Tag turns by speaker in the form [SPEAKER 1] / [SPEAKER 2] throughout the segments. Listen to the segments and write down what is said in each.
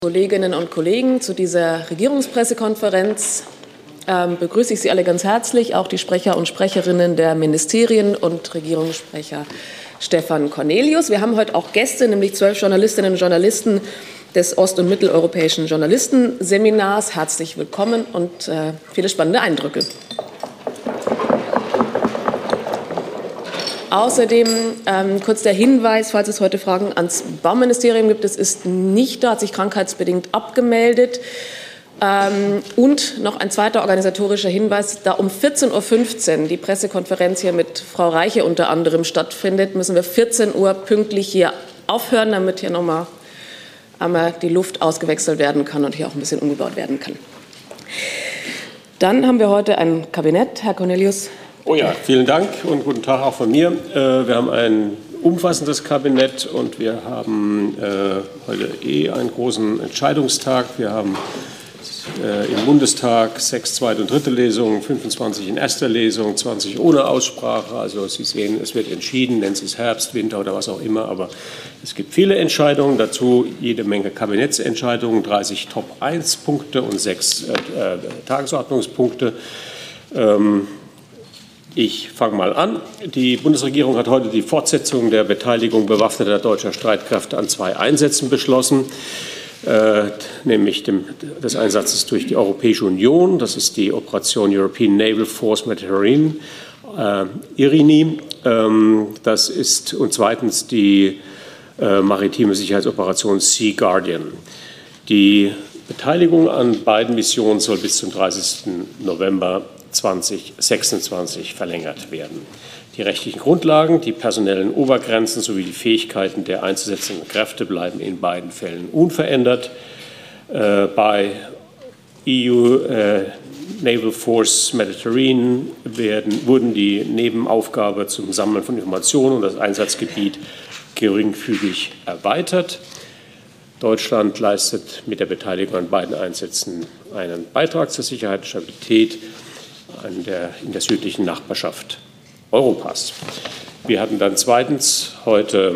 [SPEAKER 1] Kolleginnen und Kollegen, zu dieser Regierungspressekonferenz begrüße ich Sie alle ganz herzlich, auch die Sprecher und Sprecherinnen der Ministerien und Regierungssprecher Stefan Cornelius. Wir haben heute auch Gäste, nämlich 12 Journalistinnen und Journalisten des Ost- und Mitteleuropäischen Journalistenseminars. Herzlich willkommen und viele spannende Eindrücke. Außerdem kurz der Hinweis, falls es heute Fragen ans Bauministerium gibt, es ist nicht da, hat sich krankheitsbedingt abgemeldet. Und noch ein zweiter organisatorischer Hinweis, da um 14:15 Uhr die Pressekonferenz hier mit Frau Reiche unter anderem stattfindet, müssen wir 14 Uhr pünktlich hier aufhören, damit hier nochmal einmal die Luft ausgewechselt werden kann und hier auch ein bisschen umgebaut werden kann. Dann haben wir heute ein Kabinett. Herr Cornelius.
[SPEAKER 2] Oh ja, vielen Dank und guten Tag auch von mir. Wir haben ein umfassendes Kabinett und wir haben heute einen großen Entscheidungstag. Wir haben im Bundestag 6 zweite und dritte Lesungen, 25 in erster Lesung, 20 ohne Aussprache. Also Sie sehen, es wird entschieden, nennen Sie es Herbst, Winter oder was auch immer. Aber es gibt viele Entscheidungen, dazu jede Menge Kabinettsentscheidungen, 30 Top-1-Punkte und 6 Tagesordnungspunkte. Ich fange mal an. Die Bundesregierung hat heute die Fortsetzung der Beteiligung bewaffneter deutscher Streitkräfte an 2 Einsätzen beschlossen, nämlich des Einsatzes durch die Europäische Union. Das ist die Operation European Naval Force Mediterranean, IRINI. Das ist und zweitens die maritime Sicherheitsoperation Sea Guardian. Die Beteiligung an beiden Missionen soll bis zum 30. November 2026 verlängert werden. Die rechtlichen Grundlagen, die personellen Obergrenzen sowie die Fähigkeiten der einzusetzenden Kräfte bleiben in beiden Fällen unverändert. Bei EU Naval Force Mediterranean wurden die Nebenaufgabe zum Sammeln von Informationen und das Einsatzgebiet geringfügig erweitert. Deutschland leistet mit der Beteiligung an beiden Einsätzen einen Beitrag zur Sicherheit und Stabilität in der südlichen Nachbarschaft Europas. Wir hatten dann zweitens heute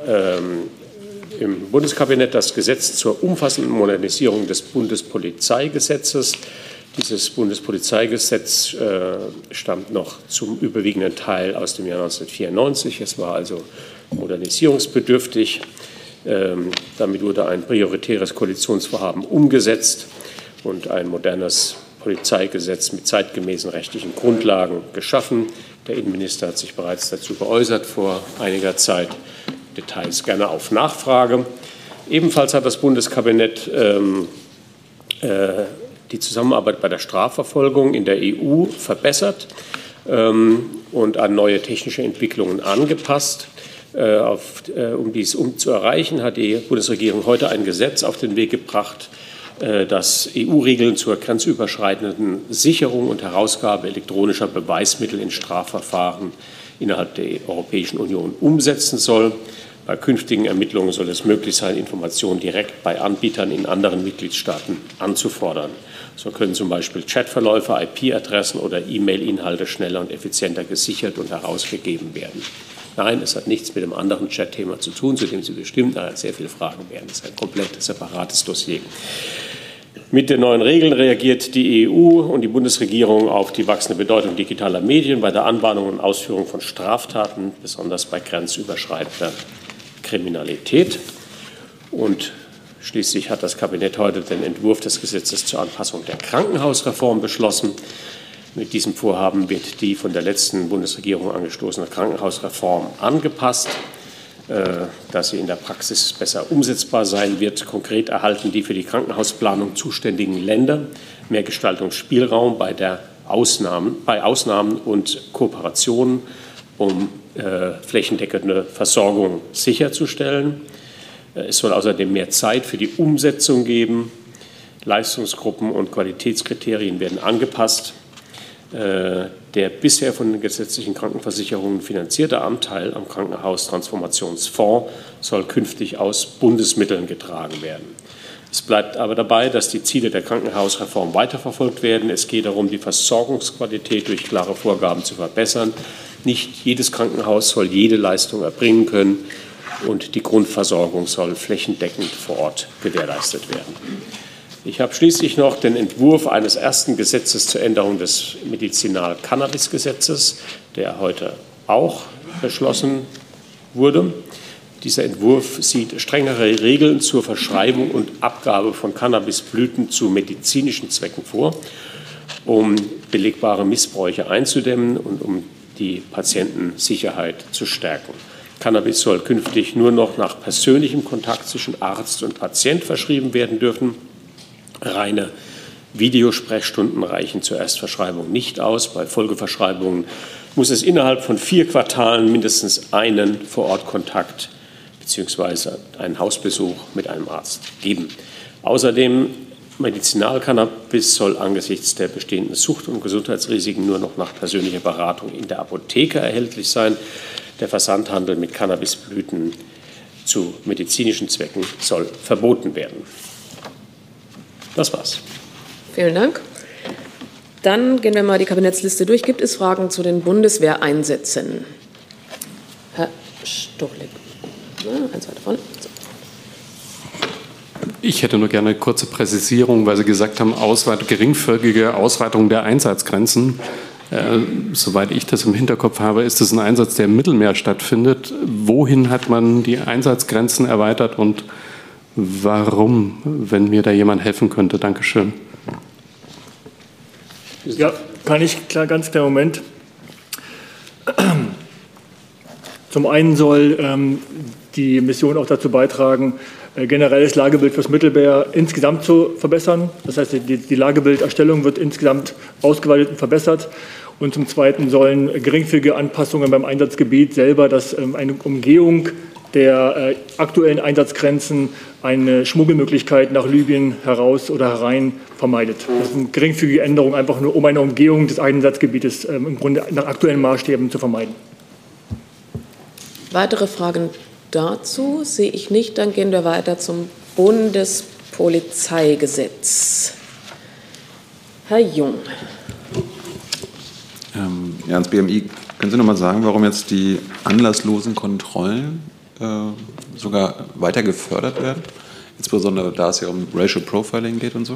[SPEAKER 2] im Bundeskabinett das Gesetz zur umfassenden Modernisierung des Bundespolizeigesetzes. Dieses Bundespolizeigesetz stammt noch zum überwiegenden Teil aus dem Jahr 1994. Es war also modernisierungsbedürftig. Damit wurde ein prioritäres Koalitionsvorhaben umgesetzt und ein modernes Polizeigesetz mit zeitgemäßen rechtlichen Grundlagen geschaffen. Der Innenminister hat sich bereits dazu geäußert vor einiger Zeit. Details gerne auf Nachfrage. Ebenfalls hat das Bundeskabinett die Zusammenarbeit bei der Strafverfolgung in der EU verbessert und an neue technische Entwicklungen angepasst. Um dies zu erreichen, hat die Bundesregierung heute ein Gesetz auf den Weg gebracht, das EU-Regeln zur grenzüberschreitenden Sicherung und Herausgabe elektronischer Beweismittel in Strafverfahren innerhalb der Europäischen Union umsetzen soll. Bei künftigen Ermittlungen soll es möglich sein, Informationen direkt bei Anbietern in anderen Mitgliedstaaten anzufordern. So können zum Beispiel Chatverläufe, IP-Adressen oder E-Mail-Inhalte schneller und effizienter gesichert und herausgegeben werden. Nein, es hat nichts mit dem anderen Chat-Thema zu tun, zu dem Sie bestimmt sehr viele Fragen werden. Das ist ein komplett separates Dossier. Mit den neuen Regeln reagiert die EU und die Bundesregierung auf die wachsende Bedeutung digitaler Medien bei der Anbahnung und Ausführung von Straftaten, besonders bei grenzüberschreitender Kriminalität. Und schließlich hat das Kabinett heute den Entwurf des Gesetzes zur Anpassung der Krankenhausreform beschlossen. Mit diesem Vorhaben wird die von der letzten Bundesregierung angestoßene Krankenhausreform angepasst, dass sie in der Praxis besser umsetzbar sein wird. Konkret erhalten die für die Krankenhausplanung zuständigen Länder mehr Gestaltungsspielraum bei Ausnahmen und Kooperationen, um flächendeckende Versorgung sicherzustellen. Es soll außerdem mehr Zeit für die Umsetzung geben. Leistungsgruppen und Qualitätskriterien werden angepasst. Der bisher von den gesetzlichen Krankenversicherungen finanzierte Anteil am Krankenhaustransformationsfonds soll künftig aus Bundesmitteln getragen werden. Es bleibt aber dabei, dass die Ziele der Krankenhausreform weiterverfolgt werden. Es geht darum, die Versorgungsqualität durch klare Vorgaben zu verbessern. Nicht jedes Krankenhaus soll jede Leistung erbringen können. und die Grundversorgung soll flächendeckend vor Ort gewährleistet werden. Ich habe schließlich noch den Entwurf eines ersten Gesetzes zur Änderung des Medizinal-Cannabis-Gesetzes, der heute auch beschlossen wurde. Dieser Entwurf sieht strengere Regeln zur Verschreibung und Abgabe von Cannabisblüten zu medizinischen Zwecken vor, um belegbare Missbräuche einzudämmen und um die Patientensicherheit zu stärken. Cannabis soll künftig nur noch nach persönlichem Kontakt zwischen Arzt und Patient verschrieben werden dürfen. Reine Videosprechstunden reichen zur Erstverschreibung nicht aus. Bei Folgeverschreibungen muss es innerhalb von 4 Quartalen mindestens einen Vorortkontakt bzw. einen Hausbesuch mit einem Arzt geben. Außerdem Medizinalcannabis soll angesichts der bestehenden Sucht- und Gesundheitsrisiken nur noch nach persönlicher Beratung in der Apotheke erhältlich sein. Der Versandhandel mit Cannabisblüten zu medizinischen Zwecken soll verboten werden. Das war's.
[SPEAKER 1] Vielen Dank. Dann gehen wir mal die Kabinettsliste durch. Gibt es Fragen zu den Bundeswehreinsätzen? Herr Stuchlik. Eins weiter vorne. So.
[SPEAKER 3] Ich hätte nur gerne eine kurze Präzisierung, weil Sie gesagt haben, geringfügige Ausweitung der Einsatzgrenzen. Soweit ich das im Hinterkopf habe, ist es ein Einsatz, der im Mittelmeer stattfindet. Wohin hat man die Einsatzgrenzen erweitert und warum, wenn mir da jemand helfen könnte? Dankeschön.
[SPEAKER 4] Ja, kann ich ganz klar, Moment. Zum einen soll die Mission auch dazu beitragen, generelles Lagebild fürs Mittelmeer insgesamt zu verbessern. Das heißt, die Lagebilderstellung wird insgesamt ausgeweitet und verbessert. Und zum Zweiten sollen geringfügige Anpassungen beim Einsatzgebiet selber, dass eine Umgehung der aktuellen Einsatzgrenzen eine Schmuggelmöglichkeit nach Libyen heraus oder herein vermeidet. Das ist eine geringfügige Änderung, einfach nur um eine Umgehung des Einsatzgebietes im Grunde nach aktuellen Maßstäben zu vermeiden.
[SPEAKER 1] Weitere Fragen dazu sehe ich nicht. Dann gehen wir weiter zum Bundespolizeigesetz. Herr Jung.
[SPEAKER 5] Ja, ans BMI. Können Sie noch mal sagen, warum jetzt die anlasslosen Kontrollen sogar weiter gefördert werden? Insbesondere da es ja um Racial Profiling geht und so?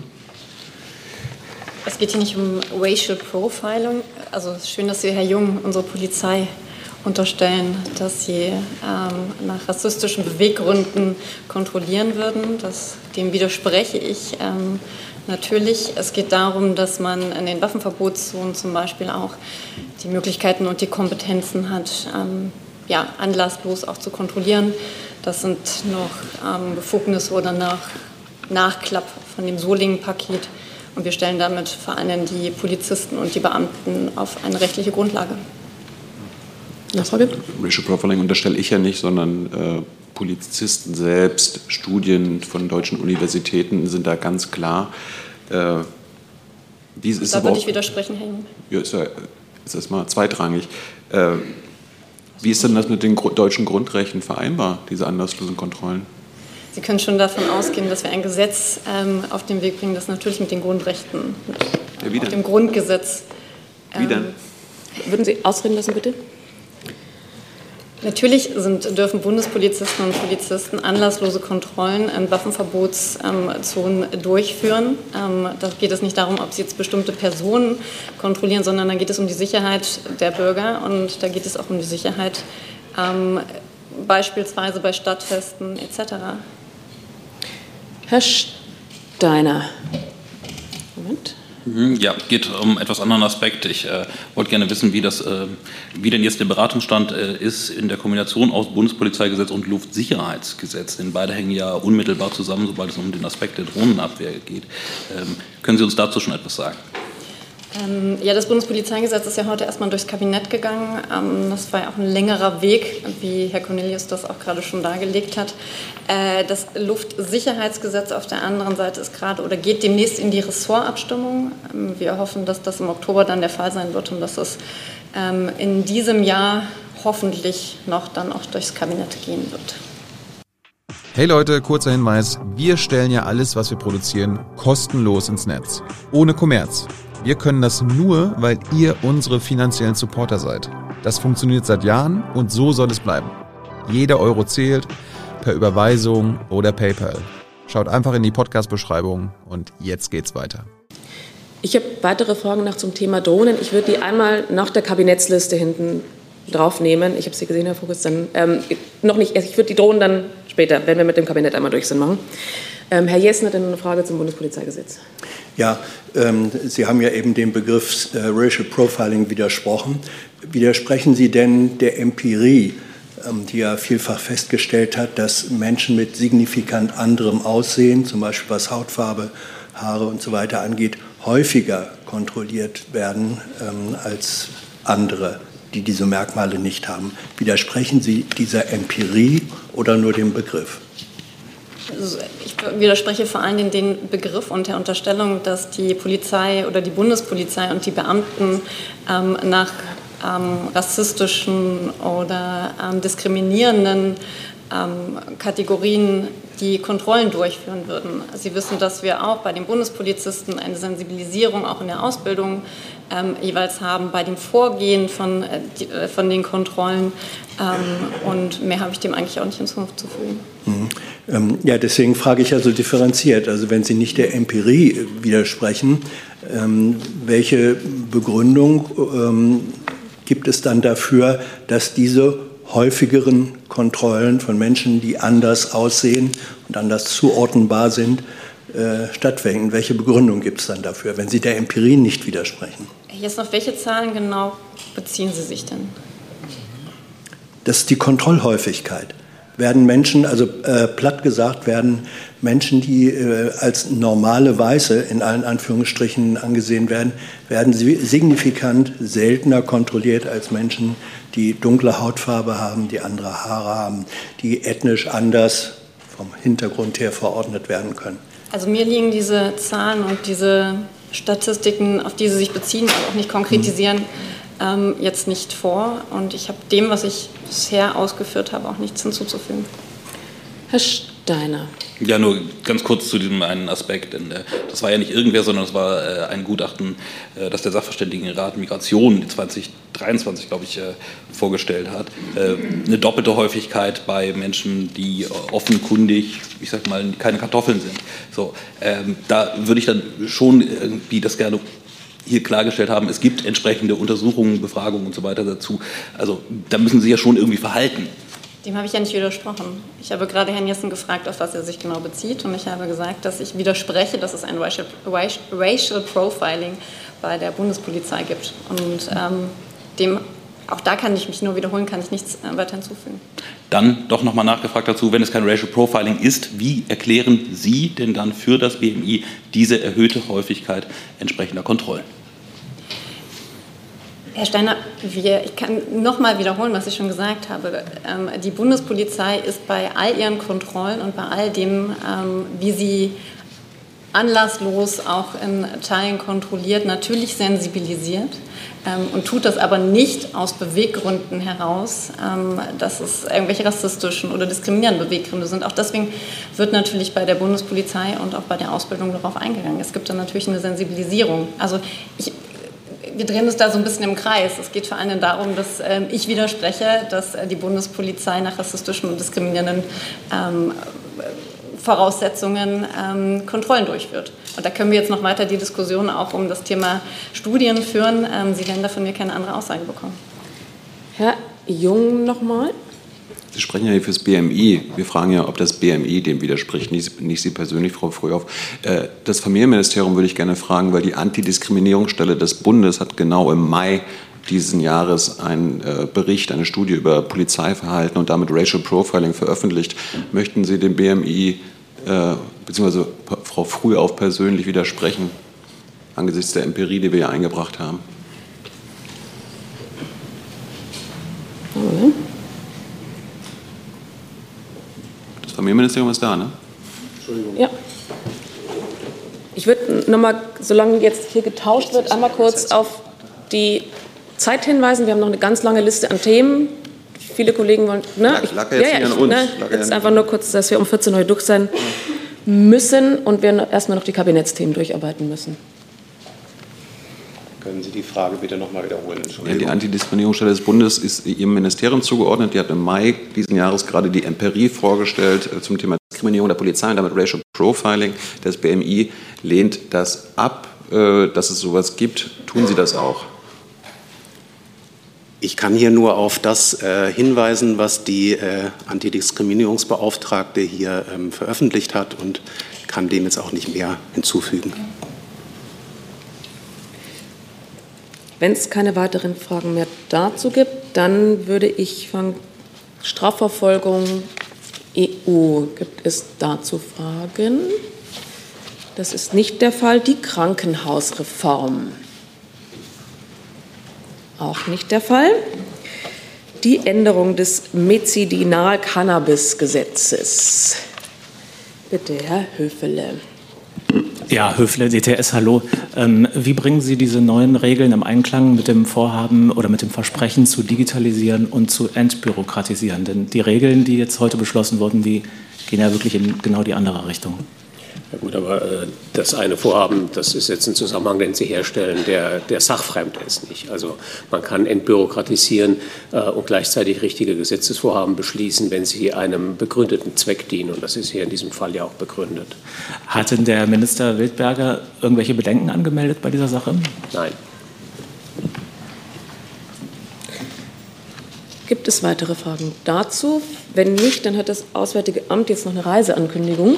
[SPEAKER 6] Es geht hier nicht um Racial Profiling. Also schön, dass Sie, Herr Jung, unsere Polizei unterstellen, dass sie nach rassistischen Beweggründen kontrollieren würden. Dem widerspreche ich natürlich. Es geht darum, dass man in den Waffenverbotszonen zum Beispiel auch die Möglichkeiten und die Kompetenzen hat, anlasslos auch zu kontrollieren. Das sind noch Befugnisse oder Nachklapp von dem Solingen-Paket. Und wir stellen damit vor allem die Polizisten und die Beamten auf eine rechtliche Grundlage.
[SPEAKER 5] Nachfrage? Racial Profiling unterstelle ich ja nicht, sondern Polizisten selbst, Studien von deutschen Universitäten sind da ganz klar.
[SPEAKER 6] Da würde ich widersprechen, Herr Jung.
[SPEAKER 5] Ja, ist erstmal zweitrangig. Wie ist denn das mit den deutschen Grundrechten vereinbar, diese anlasslosen Kontrollen?
[SPEAKER 6] Sie können schon davon ausgehen, dass wir ein Gesetz auf den Weg bringen, das natürlich mit den Grundrechten, auf dem Grundgesetz.
[SPEAKER 5] Wie denn?
[SPEAKER 1] Würden Sie ausreden lassen, bitte?
[SPEAKER 6] Natürlich dürfen Bundespolizisten und Polizisten anlasslose Kontrollen in Waffenverbotszonen durchführen. Da geht es nicht darum, ob sie jetzt bestimmte Personen kontrollieren, sondern da geht es um die Sicherheit der Bürger und da geht es auch um die Sicherheit beispielsweise bei Stadtfesten etc.
[SPEAKER 1] Herr Steiner. Moment.
[SPEAKER 7] Ja, geht um etwas anderen Aspekt. Ich wollte gerne wissen, wie denn jetzt der Beratungsstand ist in der Kombination aus Bundespolizeigesetz und Luftsicherheitsgesetz. Denn beide hängen ja unmittelbar zusammen, sobald es um den Aspekt der Drohnenabwehr geht. Können Sie uns dazu schon etwas sagen?
[SPEAKER 6] Ja, das Bundespolizeigesetz ist ja heute erstmal durchs Kabinett gegangen. Das war ja auch ein längerer Weg, wie Herr Cornelius das auch gerade schon dargelegt hat. Das Luftsicherheitsgesetz auf der anderen Seite ist gerade oder geht demnächst in die Ressortabstimmung. Wir hoffen, dass das im Oktober dann der Fall sein wird und dass es in diesem Jahr hoffentlich noch dann auch durchs Kabinett gehen wird.
[SPEAKER 8] Hey Leute, kurzer Hinweis. Wir stellen ja alles, was wir produzieren, kostenlos ins Netz. Ohne Kommerz. Wir können das nur, weil ihr unsere finanziellen Supporter seid. Das funktioniert seit Jahren und so soll es bleiben. Jeder Euro zählt, per Überweisung oder PayPal. Schaut einfach in die Podcast-Beschreibung und jetzt geht's weiter.
[SPEAKER 1] Ich habe weitere Fragen noch zum Thema Drohnen. Ich würde die einmal nach der Kabinettsliste hinten draufnehmen. Ich habe sie gesehen, Herr Voges, dann noch nicht. Ich würde die Drohnen dann später, wenn wir mit dem Kabinett einmal durch sind, machen. Herr Jessen hat eine Frage zum Bundespolizeigesetz.
[SPEAKER 9] Ja, Sie haben ja eben dem Begriff Racial Profiling widersprochen. Widersprechen Sie denn der Empirie, die ja vielfach festgestellt hat, dass Menschen mit signifikant anderem Aussehen, zum Beispiel was Hautfarbe, Haare und so weiter angeht, häufiger kontrolliert werden als andere, die diese Merkmale nicht haben? Widersprechen Sie dieser Empirie oder nur dem Begriff?
[SPEAKER 6] Also ich widerspreche vor allem den Begriff und der Unterstellung, dass die Polizei oder die Bundespolizei und die Beamten nach rassistischen oder diskriminierenden Kategorien die Kontrollen durchführen würden. Sie wissen, dass wir auch bei den Bundespolizisten eine Sensibilisierung auch in der Ausbildung jeweils haben, bei dem Vorgehen von den Kontrollen. Und mehr habe ich dem eigentlich auch nicht hinzuzufügen.
[SPEAKER 9] Ja, deswegen frage ich also differenziert. Also wenn Sie nicht der Empirie widersprechen, welche Begründung gibt es dann dafür, dass diese häufigeren Kontrollen von Menschen, die anders aussehen und anders zuordnenbar sind, stattfinden? Welche Begründung gibt es dann dafür, wenn Sie der Empirie nicht widersprechen?
[SPEAKER 6] Jetzt auf welche Zahlen genau beziehen Sie sich denn?
[SPEAKER 9] Das ist die Kontrollhäufigkeit. Werden Menschen, also platt gesagt, werden Menschen, die als normale Weiße in allen Anführungsstrichen angesehen werden, werden signifikant seltener kontrolliert als Menschen, die dunkle Hautfarbe haben, die andere Haare haben, die ethnisch anders vom Hintergrund her verordnet werden können.
[SPEAKER 6] Also mir liegen diese Zahlen und diese Statistiken, auf die Sie sich beziehen, aber auch nicht konkretisieren, jetzt nicht vor. Und ich habe dem, was ich bisher ausgeführt habe, auch nichts hinzuzufügen.
[SPEAKER 1] Herr Steiner.
[SPEAKER 7] Ja, nur ganz kurz zu diesem einen Aspekt. Denn, das war ja nicht irgendwer, sondern es war ein Gutachten, das der Sachverständigenrat Migration 2023, glaube ich, vorgestellt hat. Eine doppelte Häufigkeit bei Menschen, die offenkundig, ich sag mal, keine Kartoffeln sind. So, da würde ich dann schon irgendwie das gerne hier klargestellt haben, es gibt entsprechende Untersuchungen, Befragungen und so weiter dazu. Also da müssen Sie ja schon irgendwie verhalten.
[SPEAKER 6] Dem habe ich ja nicht widersprochen. Ich habe gerade Herrn Jessen gefragt, auf was er sich genau bezieht. Und ich habe gesagt, dass ich widerspreche, dass es ein Racial Profiling bei der Bundespolizei gibt. Und auch da kann ich mich nur wiederholen, kann ich nichts weiter hinzufügen.
[SPEAKER 7] Dann doch nochmal nachgefragt dazu, wenn es kein Racial Profiling ist, wie erklären Sie denn dann für das BMI diese erhöhte Häufigkeit entsprechender Kontrollen?
[SPEAKER 6] Herr Steiner, ich kann noch mal wiederholen, was ich schon gesagt habe. Die Bundespolizei ist bei all ihren Kontrollen und bei all dem, wie sie anlasslos auch in Teilen kontrolliert, natürlich sensibilisiert und tut das aber nicht aus Beweggründen heraus, dass es irgendwelche rassistischen oder diskriminierenden Beweggründe sind. Auch deswegen wird natürlich bei der Bundespolizei und auch bei der Ausbildung darauf eingegangen. Es gibt dann natürlich eine Sensibilisierung. Also wir drehen uns da so ein bisschen im Kreis. Es geht vor allem darum, dass ich widerspreche, dass die Bundespolizei nach rassistischen und diskriminierenden Voraussetzungen Kontrollen durchführt. Und da können wir jetzt noch weiter die Diskussion auch um das Thema Studien führen. Sie werden da von mir keine andere Aussage bekommen.
[SPEAKER 1] Herr Jung nochmal.
[SPEAKER 5] Sie sprechen ja hier fürs BMI. Wir fragen ja, ob das BMI dem widerspricht, nicht Sie persönlich, Frau Frühauf. Das Familienministerium würde ich gerne fragen, weil die Antidiskriminierungsstelle des Bundes hat genau im Mai diesen Jahres einen Bericht, eine Studie über Polizeiverhalten und damit Racial Profiling veröffentlicht. Möchten Sie dem BMI bzw. Frau Frühauf persönlich widersprechen, angesichts der Empirie, die wir ja eingebracht haben? Das Familienministerium ist da, ne?
[SPEAKER 1] Entschuldigung. Ja. Ich würde noch mal, solange jetzt hier getauscht wird, einmal kurz auf die Zeit hinweisen. Wir haben noch eine ganz lange Liste an Themen. Viele Kollegen wollen... Jetzt einfach nur kurz, dass wir um 14 Uhr durch sein müssen und wir erstmal noch die Kabinettsthemen durcharbeiten müssen.
[SPEAKER 10] Können Sie die Frage bitte noch mal wiederholen?
[SPEAKER 5] Ja, die Antidiskriminierungsstelle des Bundes ist Ihrem Ministerium zugeordnet. Die hat im Mai diesen Jahres gerade die Empirie vorgestellt zum Thema Diskriminierung der Polizei und damit Racial Profiling. Das BMI lehnt das ab, dass es sowas gibt. Tun Sie das auch?
[SPEAKER 10] Ich kann hier nur auf das hinweisen, was die Antidiskriminierungsbeauftragte hier veröffentlicht hat und kann dem jetzt auch nicht mehr hinzufügen.
[SPEAKER 1] Wenn es keine weiteren Fragen mehr dazu gibt, dann würde ich von Strafverfolgung EU. Gibt es dazu Fragen? Das ist nicht der Fall. Die Krankenhausreform. Auch nicht der Fall. Die Änderung des Medizinal-Cannabis-Gesetzes. Bitte, Herr Höfele.
[SPEAKER 11] Ja, Höfle, DTS, hallo. Wie bringen Sie diese neuen Regeln im Einklang mit dem Vorhaben oder mit dem Versprechen zu digitalisieren und zu entbürokratisieren? Denn die Regeln, die jetzt heute beschlossen wurden, die gehen ja wirklich in genau die andere Richtung.
[SPEAKER 2] Ja gut, aber das eine Vorhaben, das ist jetzt ein Zusammenhang, den Sie herstellen, der sachfremd ist nicht. Also man kann entbürokratisieren und gleichzeitig richtige Gesetzesvorhaben beschließen, wenn sie einem begründeten Zweck dienen. Und das ist hier in diesem Fall ja auch begründet.
[SPEAKER 11] Hat denn der Minister Wildberger irgendwelche Bedenken angemeldet bei dieser Sache?
[SPEAKER 2] Nein.
[SPEAKER 1] Gibt es weitere Fragen dazu? Wenn nicht, dann hat das Auswärtige Amt jetzt noch eine Reiseankündigung.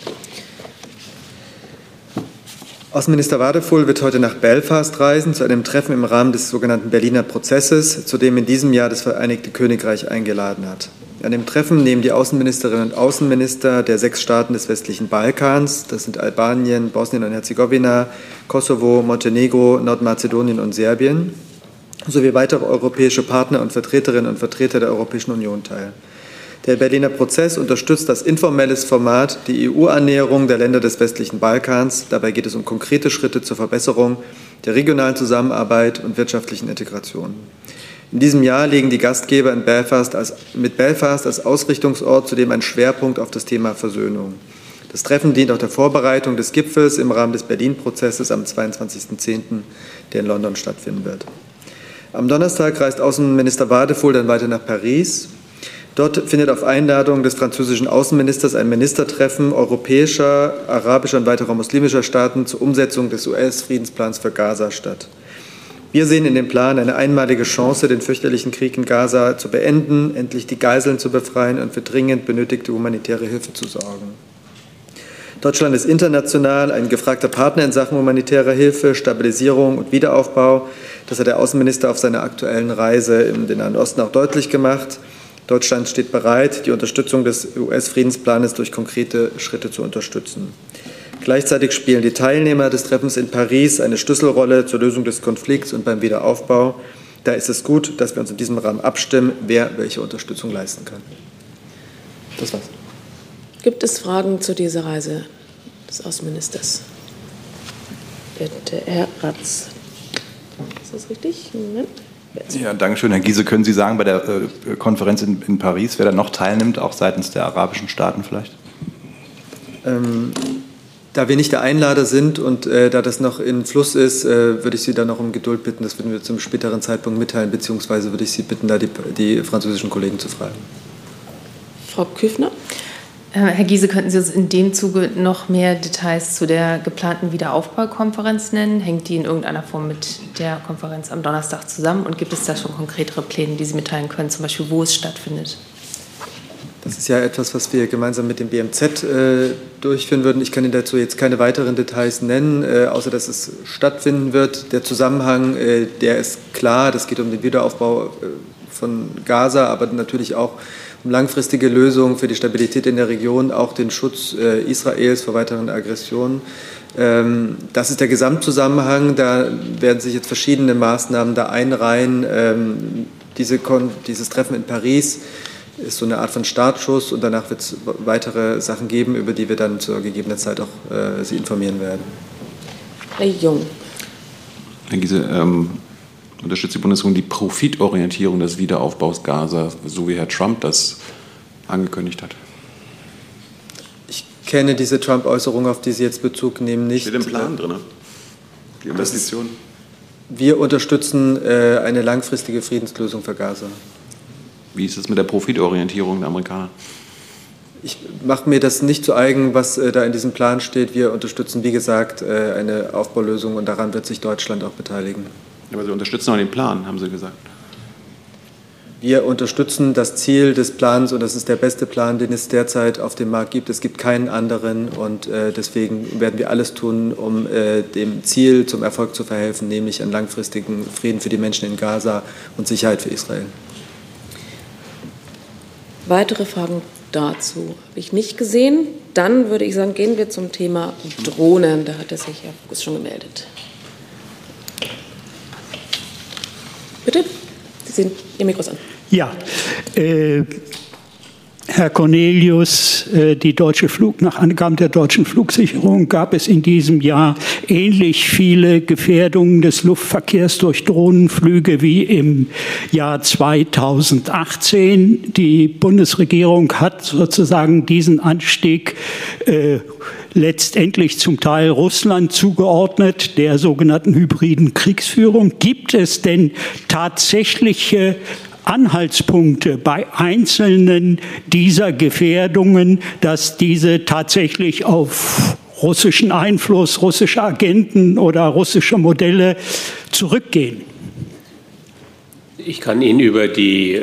[SPEAKER 12] Außenminister Wadefuhl wird heute nach Belfast reisen, zu einem Treffen im Rahmen des sogenannten Berliner Prozesses, zu dem in diesem Jahr das Vereinigte Königreich eingeladen hat. An dem Treffen nehmen die Außenministerinnen und Außenminister der 6 Staaten des westlichen Balkans, das sind Albanien, Bosnien und Herzegowina, Kosovo, Montenegro, Nordmazedonien und Serbien, sowie weitere europäische Partner und Vertreterinnen und Vertreter der Europäischen Union teil. Der Berliner Prozess unterstützt als informelles Format die EU-Annäherung der Länder des westlichen Balkans. Dabei geht es um konkrete Schritte zur Verbesserung der regionalen Zusammenarbeit und wirtschaftlichen Integration. In diesem Jahr legen die Gastgeber mit Belfast als Ausrichtungsort zudem einen Schwerpunkt auf das Thema Versöhnung. Das Treffen dient auch der Vorbereitung des Gipfels im Rahmen des Berlin-Prozesses am 22.10., der in London stattfinden wird. Am Donnerstag reist Außenminister Wadefuhl dann weiter nach Paris. Dort findet auf Einladung des französischen Außenministers ein Ministertreffen europäischer, arabischer und weiterer muslimischer Staaten zur Umsetzung des US-Friedensplans für Gaza statt. Wir sehen in dem Plan eine einmalige Chance, den fürchterlichen Krieg in Gaza zu beenden, endlich die Geiseln zu befreien und für dringend benötigte humanitäre Hilfe zu sorgen. Deutschland ist international ein gefragter Partner in Sachen humanitärer Hilfe, Stabilisierung und Wiederaufbau. Das hat der Außenminister auf seiner aktuellen Reise in den Nahen Osten auch deutlich gemacht. Deutschland steht bereit, die Unterstützung des US-Friedensplanes durch konkrete Schritte zu unterstützen. Gleichzeitig spielen die Teilnehmer des Treffens in Paris eine Schlüsselrolle zur Lösung des Konflikts und beim Wiederaufbau. Da ist es gut, dass wir uns in diesem Rahmen abstimmen, wer welche Unterstützung leisten kann. Das war's.
[SPEAKER 1] Gibt es Fragen zu dieser Reise des Außenministers? Bitte, Herr Ratz. Ist das richtig? Moment.
[SPEAKER 13] Ja, danke schön. Herr Giese, können Sie sagen, bei der Konferenz in Paris, wer da noch teilnimmt, auch seitens der arabischen Staaten vielleicht?
[SPEAKER 12] Da wir nicht der Einlader sind und da das noch in Fluss ist, würde ich Sie da noch um Geduld bitten. Das würden wir zum späteren Zeitpunkt mitteilen, beziehungsweise würde ich Sie bitten, da die französischen Kollegen zu fragen.
[SPEAKER 1] Frau Küffner.
[SPEAKER 14] Herr Giese, könnten Sie uns in dem Zuge noch mehr Details zu der geplanten Wiederaufbaukonferenz nennen? Hängt die in irgendeiner Form mit der Konferenz am Donnerstag zusammen? Und gibt es da schon konkretere Pläne, die Sie mitteilen können, zum Beispiel, wo es stattfindet?
[SPEAKER 12] Das ist ja etwas, was wir gemeinsam mit dem BMZ durchführen würden. Ich kann Ihnen dazu jetzt keine weiteren Details nennen, außer dass es stattfinden wird. Der Zusammenhang, der ist klar. Das geht um den Wiederaufbau von Gaza, aber natürlich auch um langfristige Lösungen für die Stabilität in der Region, auch den Schutz Israels vor weiteren Aggressionen. Das ist der Gesamtzusammenhang. Da werden sich jetzt verschiedene Maßnahmen da einreihen. Dieses Treffen in Paris ist so eine Art von Startschuss und danach wird es weitere Sachen geben, über die wir dann zur gegebenen Zeit auch Sie informieren werden.
[SPEAKER 1] Herr Jung.
[SPEAKER 5] Herr Giese, unterstützt die Bundesregierung die Profitorientierung des Wiederaufbaus Gaza, so wie Herr Trump das angekündigt hat?
[SPEAKER 12] Ich kenne diese Trump-Äußerung, auf die Sie jetzt Bezug nehmen, nicht.
[SPEAKER 5] Steht im Plan drin, die Investitionen.
[SPEAKER 12] Wir unterstützen eine langfristige Friedenslösung für Gaza.
[SPEAKER 5] Wie ist es mit der Profitorientierung der Amerikaner?
[SPEAKER 12] Ich mache mir das nicht zu eigen, was da in diesem Plan steht. Wir unterstützen, wie gesagt, eine Aufbaulösung und daran wird sich Deutschland auch beteiligen.
[SPEAKER 5] Aber Sie unterstützen auch den Plan, haben Sie gesagt.
[SPEAKER 12] Wir unterstützen das Ziel des Plans und das ist der beste Plan, den es derzeit auf dem Markt gibt. Es gibt keinen anderen und deswegen werden wir alles tun, um dem Ziel zum Erfolg zu verhelfen, nämlich einen langfristigen Frieden für die Menschen in Gaza und Sicherheit für Israel.
[SPEAKER 1] Weitere Fragen dazu habe ich nicht gesehen. Dann würde ich sagen, gehen wir zum Thema Drohnen. Da hat sich Herr Fuchs schon gemeldet. Bitte, Sie sehen Ihr Mikro an.
[SPEAKER 15] Ja, Herr Cornelius, nach Angaben der deutschen Flugsicherung gab es in diesem Jahr ähnlich viele Gefährdungen des Luftverkehrs durch Drohnenflüge wie im Jahr 2018. Die Bundesregierung hat sozusagen diesen Anstieg letztendlich zum Teil Russland zugeordnet, der sogenannten hybriden Kriegsführung. Gibt es denn tatsächliche Anhaltspunkte bei einzelnen dieser Gefährdungen, dass diese tatsächlich auf russischen Einfluss, russische Agenten oder russische Modelle zurückgehen?
[SPEAKER 2] Ich kann Ihnen über die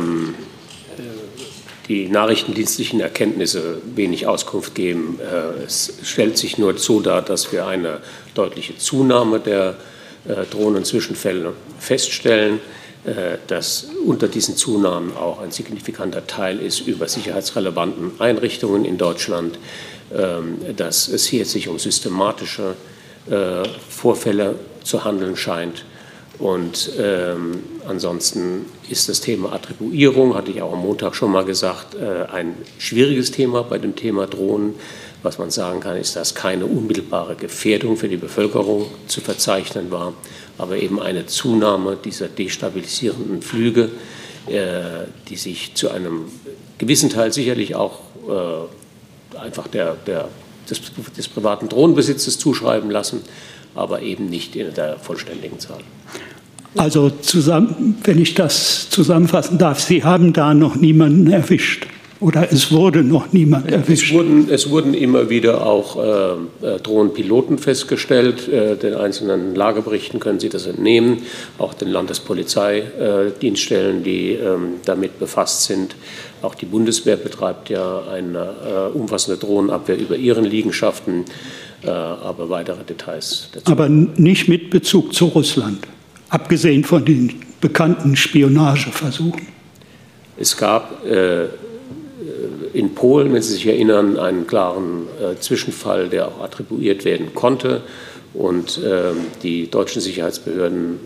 [SPEAKER 2] nachrichtendienstlichen Erkenntnisse wenig Auskunft geben. Es stellt sich nur so dar, dass wir eine deutliche Zunahme der Drohnenzwischenfälle feststellen, dass unter diesen Zunahmen auch ein signifikanter Teil ist über sicherheitsrelevanten Einrichtungen in Deutschland, dass es hier sich um systematische Vorfälle zu handeln scheint. Und ansonsten ist das Thema Attribuierung, hatte ich auch am Montag schon mal gesagt, ein schwieriges Thema bei dem Thema Drohnen. Was man sagen kann, ist, dass keine unmittelbare Gefährdung für die Bevölkerung zu verzeichnen war, aber eben eine Zunahme dieser destabilisierenden Flüge, die sich zu einem gewissen Teil sicherlich auch einfach des privaten Drohnenbesitzes zuschreiben lassen, aber eben nicht in der vollständigen Zahl.
[SPEAKER 15] Also wenn ich das zusammenfassen darf, Sie haben da noch niemanden erwischt. Oder es wurde noch niemand erwischt?
[SPEAKER 2] Es wurden immer wieder auch Drohnenpiloten festgestellt. Den einzelnen Lageberichten können Sie das entnehmen. Auch den Landespolizeidienststellen, die damit befasst sind. Auch die Bundeswehr betreibt ja eine umfassende Drohnenabwehr über ihren Liegenschaften. Aber weitere Details dazu.
[SPEAKER 15] Aber nicht mit Bezug zu Russland, abgesehen von den bekannten Spionageversuchen.
[SPEAKER 2] Es gab in Polen, wenn Sie sich erinnern, einen klaren Zwischenfall, der auch attribuiert werden konnte. Und die deutschen Sicherheitsbehörden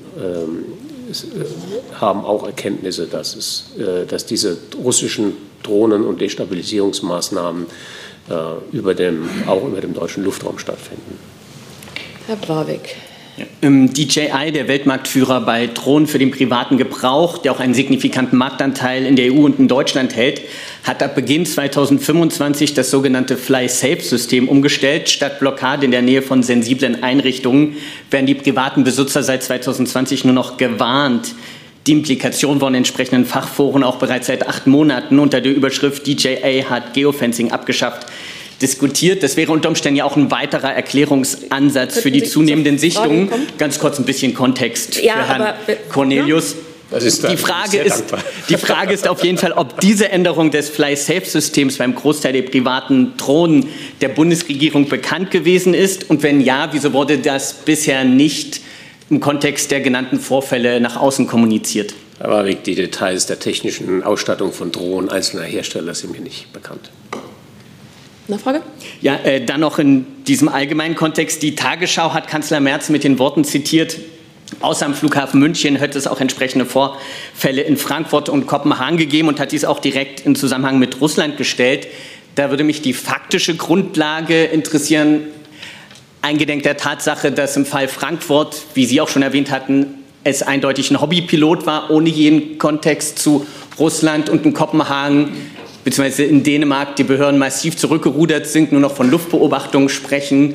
[SPEAKER 2] haben auch Erkenntnisse, dass diese russischen Drohnen- und Destabilisierungsmaßnahmen auch über dem deutschen Luftraum stattfinden.
[SPEAKER 1] Herr Warwick.
[SPEAKER 16] DJI, der Weltmarktführer bei Drohnen für den privaten Gebrauch, der auch einen signifikanten Marktanteil in der EU und in Deutschland hält, hat ab Beginn 2025 das sogenannte Fly-Safe-System umgestellt. Statt Blockade in der Nähe von sensiblen Einrichtungen werden die privaten Besitzer seit 2020 nur noch gewarnt. Die Implikationen wurden in entsprechenden Fachforen auch bereits seit 8 Monaten unter der Überschrift DJI hat Geofencing abgeschafft diskutiert. Das wäre unter Umständen ja auch ein weiterer Erklärungsansatz für die zunehmenden Sichtungen. Ganz kurz ein bisschen Kontext für Herrn Cornelius. Die Frage ist auf jeden Fall, ob diese Änderung des Fly-Safe-Systems beim Großteil der privaten Drohnen der Bundesregierung bekannt gewesen ist. Und wenn ja, wieso wurde das bisher nicht im Kontext der genannten Vorfälle nach außen kommuniziert?
[SPEAKER 2] Aber die Details der technischen Ausstattung von Drohnen einzelner Hersteller sind mir nicht bekannt.
[SPEAKER 1] Nachfrage?
[SPEAKER 16] Ja, dann noch in diesem allgemeinen Kontext. Die Tagesschau hat Kanzler Merz mit den Worten zitiert, außer am Flughafen München hätte es auch entsprechende Vorfälle in Frankfurt und Kopenhagen gegeben und hat dies auch direkt in Zusammenhang mit Russland gestellt. Da würde mich die faktische Grundlage interessieren, eingedenk der Tatsache, dass im Fall Frankfurt, wie Sie auch schon erwähnt hatten, es eindeutig ein Hobbypilot war, ohne jeden Kontext zu Russland, und in Kopenhagen beziehungsweise in Dänemark die Behörden massiv zurückgerudert sind, nur noch von Luftbeobachtungen sprechen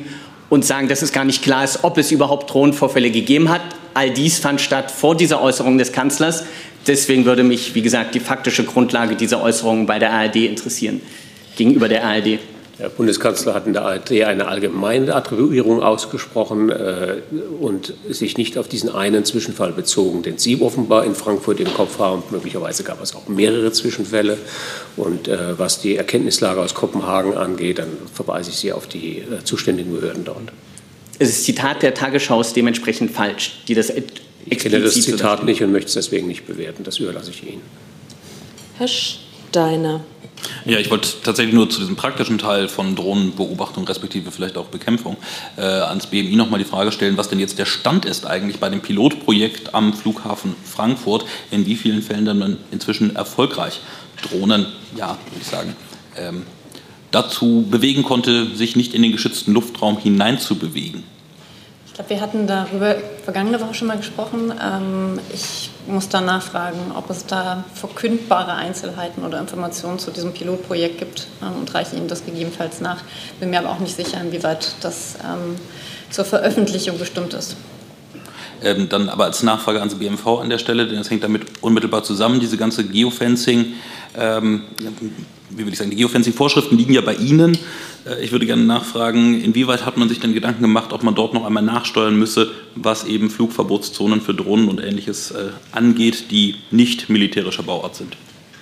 [SPEAKER 16] und sagen, dass es gar nicht klar ist, ob es überhaupt Drohnenvorfälle gegeben hat. All dies fand statt vor dieser Äußerung des Kanzlers. Deswegen würde mich, wie gesagt, die faktische Grundlage dieser Äußerungen bei der ARD interessieren, gegenüber der ARD.
[SPEAKER 2] Der Bundeskanzler hat in der ARD eine allgemeine Attribuierung ausgesprochen und sich nicht auf diesen einen Zwischenfall bezogen, den Sie offenbar in Frankfurt im Kopf haben. Möglicherweise gab es auch mehrere Zwischenfälle. Und was die Erkenntnislage aus Kopenhagen angeht, dann verweise ich Sie auf die zuständigen Behörden dort.
[SPEAKER 16] Das Zitat der Tagesschau ist dementsprechend falsch, die das
[SPEAKER 2] ich kenne das Zitat nicht und möchte es deswegen nicht bewerten. Das überlasse ich Ihnen.
[SPEAKER 1] Herr Steiner.
[SPEAKER 7] Ja, ich wollte tatsächlich nur zu diesem praktischen Teil von Drohnenbeobachtung respektive vielleicht auch Bekämpfung ans BMI nochmal die Frage stellen, was denn jetzt der Stand ist eigentlich bei dem Pilotprojekt am Flughafen Frankfurt, in wie vielen Fällen dann man inzwischen erfolgreich Drohnen, ja, würde ich sagen, dazu bewegen konnte, sich nicht in den geschützten Luftraum hineinzubewegen.
[SPEAKER 6] Ich glaube, wir hatten darüber vergangene Woche schon mal gesprochen. Ich muss da nachfragen, ob es da verkündbare Einzelheiten oder Informationen zu diesem Pilotprojekt gibt und reiche Ihnen das gegebenenfalls nach. Bin mir aber auch nicht sicher, inwieweit das zur Veröffentlichung bestimmt ist.
[SPEAKER 7] Dann aber als Nachfrage ans BMV an der Stelle, denn das hängt damit unmittelbar zusammen, diese ganze Geofencing, wie will ich sagen, die Geofencing-Vorschriften liegen ja bei Ihnen. Ich würde gerne nachfragen, inwieweit hat man sich denn Gedanken gemacht, ob man dort noch einmal nachsteuern müsse, was eben Flugverbotszonen für Drohnen und Ähnliches angeht, die nicht militärischer Bauart sind?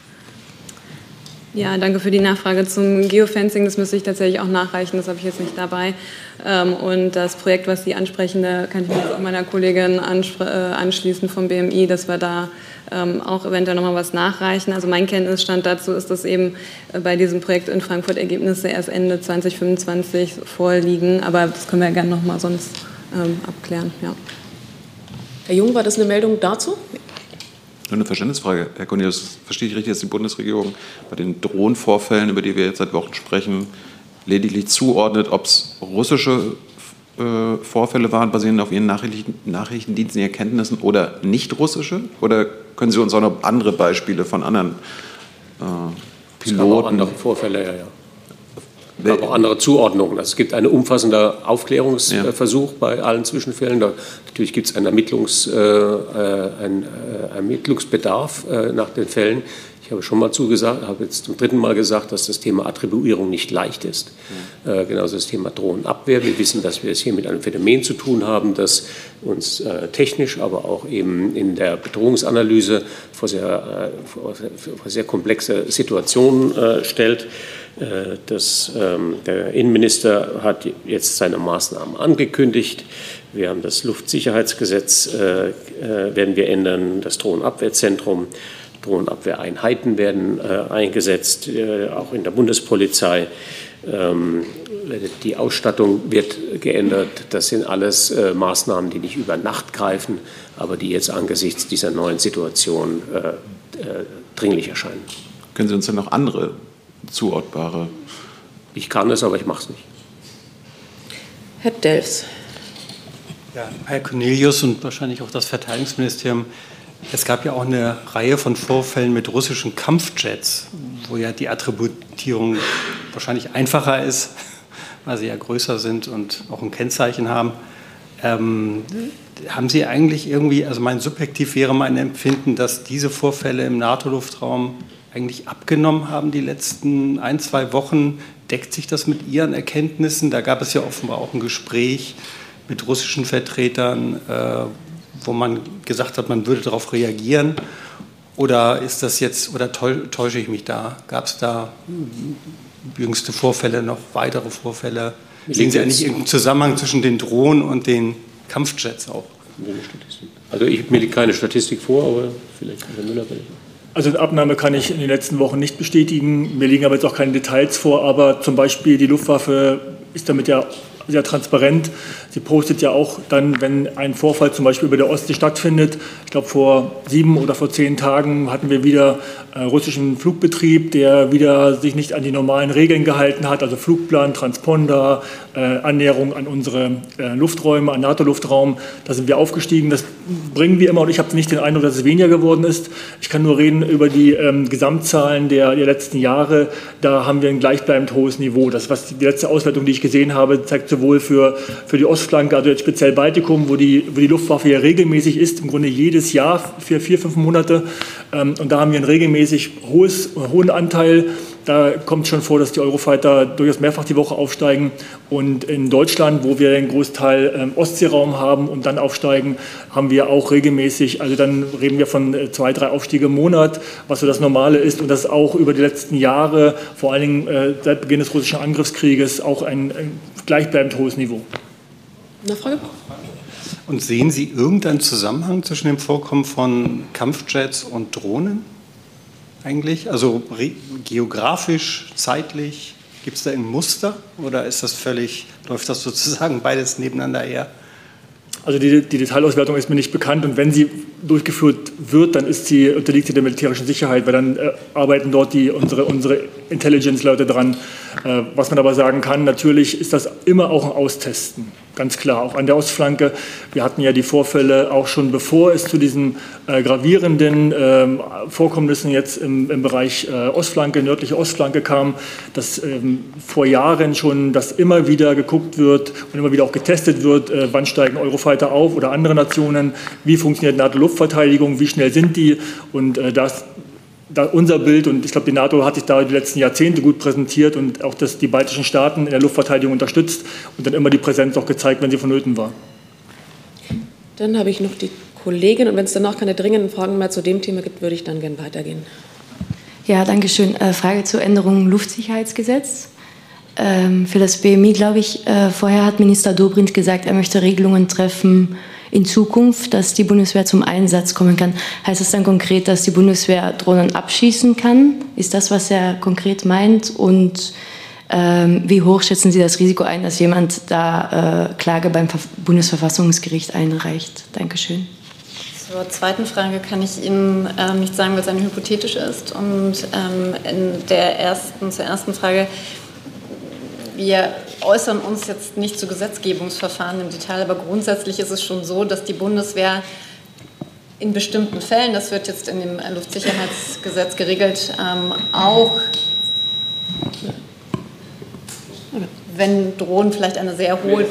[SPEAKER 17] Ja, danke für die Nachfrage zum Geofencing. Das müsste ich tatsächlich auch nachreichen, das habe ich jetzt nicht dabei. Und das Projekt, was Sie ansprechen, da kann ich mich auch meiner Kollegin anschließen vom BMI, dass wir da auch eventuell nochmal was nachreichen. Also mein Kenntnisstand dazu ist, dass eben bei diesem Projekt in Frankfurt Ergebnisse erst Ende 2025 vorliegen. Aber das können wir ja gerne nochmal sonst abklären. Ja.
[SPEAKER 1] Herr Jung, war das eine Meldung dazu?
[SPEAKER 5] Nur eine Verständnisfrage. Herr Cornelius, verstehe ich richtig, dass die Bundesregierung bei den Drohnenvorfällen, über die wir jetzt seit Wochen sprechen, lediglich zuordnet, ob es russische Vorfälle waren, basierend auf Ihren Nachrichtendiensten, Erkenntnissen, oder nicht russische? Oder können Sie uns auch noch andere Beispiele von anderen Piloten?
[SPEAKER 2] Es gab auch andere Vorfälle, ja. Es gab auch andere Zuordnungen. Also es gibt einen umfassenden Aufklärungsversuch bei allen Zwischenfällen. Natürlich gibt es einen Ermittlungsbedarf nach den Fällen. Ich habe schon mal habe jetzt zum 3. Mal gesagt, dass das Thema Attribuierung nicht leicht ist. Genauso das Thema Drohnenabwehr. Wir wissen, dass wir es hier mit einem Phänomen zu tun haben, das uns technisch, aber auch eben in der Bedrohungsanalyse vor sehr komplexe Situationen stellt. Der Innenminister hat jetzt seine Maßnahmen angekündigt. Wir haben das Luftsicherheitsgesetz, werden wir ändern, das Drohnenabwehrzentrum. Drohnenabwehreinheiten werden eingesetzt, auch in der Bundespolizei. Die Ausstattung wird geändert. Das sind alles Maßnahmen, die nicht über Nacht greifen, aber die jetzt angesichts dieser neuen Situation dringlich erscheinen.
[SPEAKER 5] Können Sie uns denn noch andere zuordbare?
[SPEAKER 2] Ich kann es, aber ich mache es nicht.
[SPEAKER 1] Herr Delfs.
[SPEAKER 18] Ja, Herr Cornelius und wahrscheinlich auch das Verteidigungsministerium. Es gab ja auch eine Reihe von Vorfällen mit russischen Kampfjets, wo ja die Attributierung wahrscheinlich einfacher ist, weil sie ja größer sind und auch ein Kennzeichen haben. Haben Sie eigentlich irgendwie, also mein subjektiv wäre mein Empfinden, dass diese Vorfälle im NATO-Luftraum eigentlich abgenommen haben die letzten 1-2 Wochen? Deckt sich das mit Ihren Erkenntnissen? Da gab es ja offenbar auch ein Gespräch mit russischen Vertretern, wo man gesagt hat, man würde darauf reagieren. Oder ist das jetzt, oder täusche ich mich da? Gab es da jüngste Vorfälle, noch weitere Vorfälle? Sehen Sie eigentlich irgendeinen Zusammenhang zwischen den Drohnen und den Kampfjets auch?
[SPEAKER 2] Also mir liegt keine Statistik vor, aber vielleicht Herr Müller will ich.
[SPEAKER 4] Also eine Abnahme kann ich in den letzten Wochen nicht bestätigen. Mir liegen aber jetzt auch keine Details vor, aber zum Beispiel die Luftwaffe ist damit ja sehr transparent. Sie postet ja auch dann, wenn ein Vorfall zum Beispiel über der Ostsee stattfindet. Ich glaube, vor 7 oder vor 10 Tagen hatten wir wieder russischen Flugbetrieb, der wieder sich nicht an die normalen Regeln gehalten hat, also Flugplan, Transponder, Annäherung an unsere Lufträume, an NATO-Luftraum. Da sind wir aufgestiegen. Das bringen wir immer und ich habe nicht den Eindruck, dass es weniger geworden ist. Ich kann nur reden über die Gesamtzahlen der letzten Jahre. Da haben wir ein gleichbleibend hohes Niveau. Das, was die letzte Auswertung, die ich gesehen habe, zeigt sowohl für die Ostflanke, also jetzt speziell Baltikum, wo die Luftwaffe ja regelmäßig ist, im Grunde jedes Jahr für 4-5 Monate. Und da haben wir einen regelmäßig hohen Anteil. Da kommt schon vor, dass die Eurofighter durchaus mehrfach die Woche aufsteigen. Und in Deutschland, wo wir den Großteil Ostseeraum haben und dann aufsteigen, haben wir auch regelmäßig, also dann reden wir von 2-3 Aufstiege im Monat, was so das Normale ist. Und das auch über die letzten Jahre, vor allen Dingen seit Beginn des russischen Angriffskrieges, auch ein gleichbleibend hohes Niveau.
[SPEAKER 1] Nachfrage?
[SPEAKER 18] Und sehen Sie irgendeinen Zusammenhang zwischen dem Vorkommen von Kampfjets und Drohnen eigentlich? Also geografisch, zeitlich, gibt es da ein Muster oder ist das läuft das sozusagen beides nebeneinander her?
[SPEAKER 4] Also die Detailauswertung ist mir nicht bekannt und wenn sie durchgeführt wird, dann unterliegt sie der militärischen Sicherheit, weil dann arbeiten dort unsere Intelligence-Leute dran. Was man aber sagen kann, natürlich ist das immer auch ein Austesten, ganz klar, auch an der Ostflanke. Wir hatten ja die Vorfälle auch schon, bevor es zu diesen gravierenden Vorkommnissen jetzt im Bereich Ostflanke, nördliche Ostflanke kam, dass vor Jahren schon, dass immer wieder geguckt wird und immer wieder auch getestet wird, wann steigen Eurofighter auf oder andere Nationen, wie funktioniert NATO-Luftverteidigung, wie schnell sind die und da unser Bild, und ich glaube, die NATO hat sich da die letzten Jahrzehnte gut präsentiert und auch die baltischen Staaten in der Luftverteidigung unterstützt und dann immer die Präsenz auch gezeigt, wenn sie vonnöten war.
[SPEAKER 1] Dann habe ich noch die Kollegin und wenn es danach keine dringenden Fragen mehr zu dem Thema gibt, würde ich dann gerne weitergehen.
[SPEAKER 19] Ja, danke schön. Frage zur Änderung Luftsicherheitsgesetz. Für das BMI, glaube ich, vorher hat Minister Dobrindt gesagt, er möchte Regelungen treffen in Zukunft, dass die Bundeswehr zum Einsatz kommen kann. Heißt das dann konkret, dass die Bundeswehr Drohnen abschießen kann? Ist das, was er konkret meint? Und wie hoch schätzen Sie das Risiko ein, dass jemand da Klage beim Bundesverfassungsgericht einreicht? Dankeschön.
[SPEAKER 6] Zur zweiten Frage kann ich Ihnen nicht sagen, weil es eine hypothetisch ist. Und zur ersten Frage, wir äußern uns jetzt nicht zu Gesetzgebungsverfahren im Detail, aber grundsätzlich ist es schon so, dass die Bundeswehr in bestimmten Fällen, das wird jetzt in dem Luftsicherheitsgesetz geregelt, auch wenn Drohnen vielleicht eine sehr hohe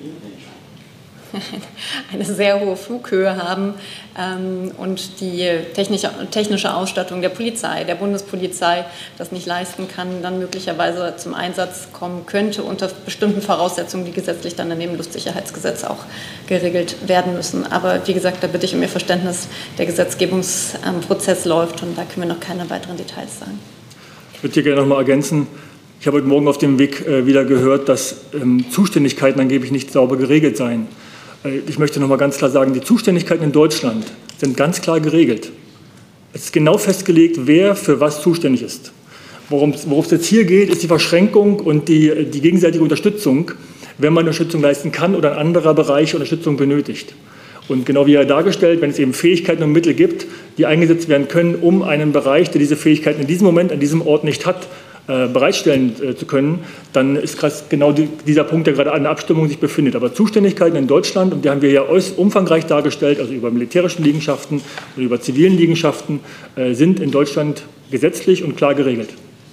[SPEAKER 6] Flughöhe haben und die technische Ausstattung der Polizei, der Bundespolizei das nicht leisten kann, dann möglicherweise zum Einsatz kommen könnte unter bestimmten Voraussetzungen, die gesetzlich dann in dem Luftsicherheitsgesetz auch geregelt werden müssen. Aber wie gesagt, da bitte ich um Ihr Verständnis, der Gesetzgebungsprozess läuft und da können wir noch keine weiteren Details sagen.
[SPEAKER 4] Ich würde hier gerne noch mal ergänzen. Ich habe heute Morgen auf dem Weg wieder gehört, dass Zuständigkeiten angeblich nicht sauber geregelt seien. Ich möchte noch mal ganz klar sagen, die Zuständigkeiten in Deutschland sind ganz klar geregelt. Es ist genau festgelegt, wer für was zuständig ist. Worum es jetzt hier geht, ist die Verschränkung und die gegenseitige Unterstützung, wenn man Unterstützung leisten kann oder ein anderer Bereich Unterstützung benötigt. Und genau wie dargestellt, wenn es eben Fähigkeiten und Mittel gibt, die eingesetzt werden können, um einen Bereich, der diese Fähigkeiten in diesem Moment, an diesem Ort nicht hat, bereitstellen zu können, dann ist genau dieser Punkt, der gerade an der Abstimmung sich befindet. Aber Zuständigkeiten in Deutschland, und die haben wir ja umfangreich dargestellt, also über militärischen Liegenschaften oder über zivilen Liegenschaften, sind in Deutschland gesetzlich und klar geregelt.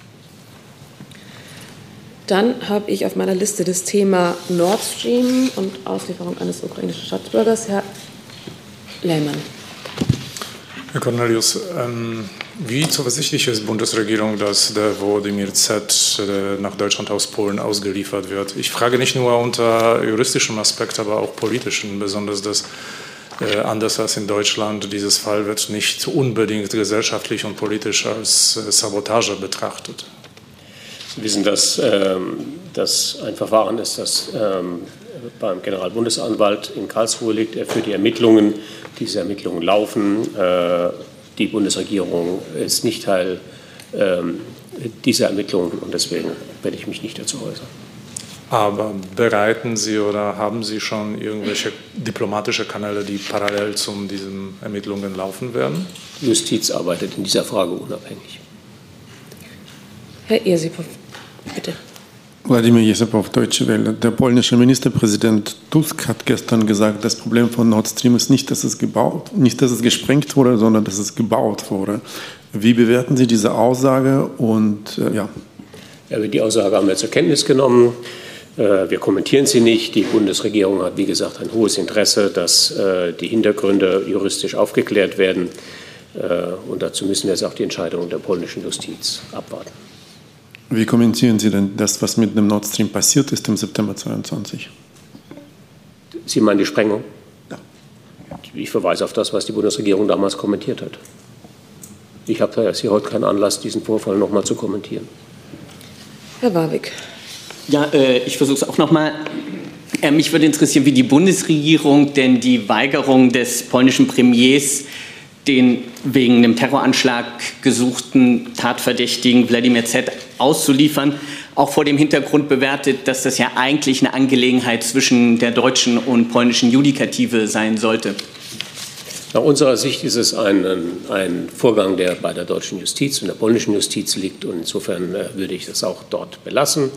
[SPEAKER 1] Dann habe ich auf meiner Liste das Thema Nord Stream und Auslieferung eines ukrainischen Staatsbürgers. Herr Lehmann.
[SPEAKER 20] Herr Cornelius, wie zuversichtlich ist die Bundesregierung, dass der Wladimir Z. nach Deutschland aus Polen ausgeliefert wird? Ich frage nicht nur unter juristischem Aspekt, aber auch politischen, besonders dass anders als in Deutschland dieses Fall wird nicht unbedingt gesellschaftlich und politisch als Sabotage betrachtet.
[SPEAKER 2] Sie wissen, dass das ein Verfahren ist, das beim Generalbundesanwalt in Karlsruhe liegt. Er führt die Ermittlungen. Diese Ermittlungen laufen. Die Bundesregierung ist nicht Teil dieser Ermittlungen und deswegen werde ich mich nicht dazu äußern.
[SPEAKER 20] Aber bereiten Sie oder haben Sie schon irgendwelche diplomatische Kanäle, die parallel zu diesen Ermittlungen laufen werden?
[SPEAKER 2] Die Justiz arbeitet in dieser Frage unabhängig.
[SPEAKER 1] Herr Jesepow, bitte.
[SPEAKER 21] Wladimir Jesepow, Deutsche Welle. Der polnische Ministerpräsident Tusk hat gestern gesagt, das Problem von Nord Stream ist nicht, dass es gesprengt wurde, sondern dass es gebaut wurde. Wie bewerten Sie diese Aussage? Und
[SPEAKER 2] Ja, die Aussage haben wir zur Kenntnis genommen. Wir kommentieren sie nicht. Die Bundesregierung hat, wie gesagt, ein hohes Interesse, dass die Hintergründe juristisch aufgeklärt werden. Und dazu müssen wir jetzt auch die Entscheidung der polnischen Justiz abwarten.
[SPEAKER 21] Wie kommentieren Sie denn das, was mit dem Nord Stream passiert ist im September 2022?
[SPEAKER 2] Sie meinen die Sprengung? Ja. Ich verweise auf das, was die Bundesregierung damals kommentiert hat. Ich habe hier heute keinen Anlass, diesen Vorfall noch mal zu kommentieren.
[SPEAKER 1] Herr Warwick.
[SPEAKER 16] Ja, ich versuche es auch noch mal. Mich würde interessieren, wie die Bundesregierung denn die Weigerung des polnischen Premiers, den wegen einem Terroranschlag gesuchten Tatverdächtigen Wladimir Z. auszuliefern, auch vor dem Hintergrund bewertet, dass das ja eigentlich eine Angelegenheit zwischen der deutschen und polnischen Judikative sein sollte.
[SPEAKER 2] Nach unserer Sicht ist es ein Vorgang, der bei der deutschen Justiz und der polnischen Justiz liegt. Und insofern würde ich das auch dort belassen.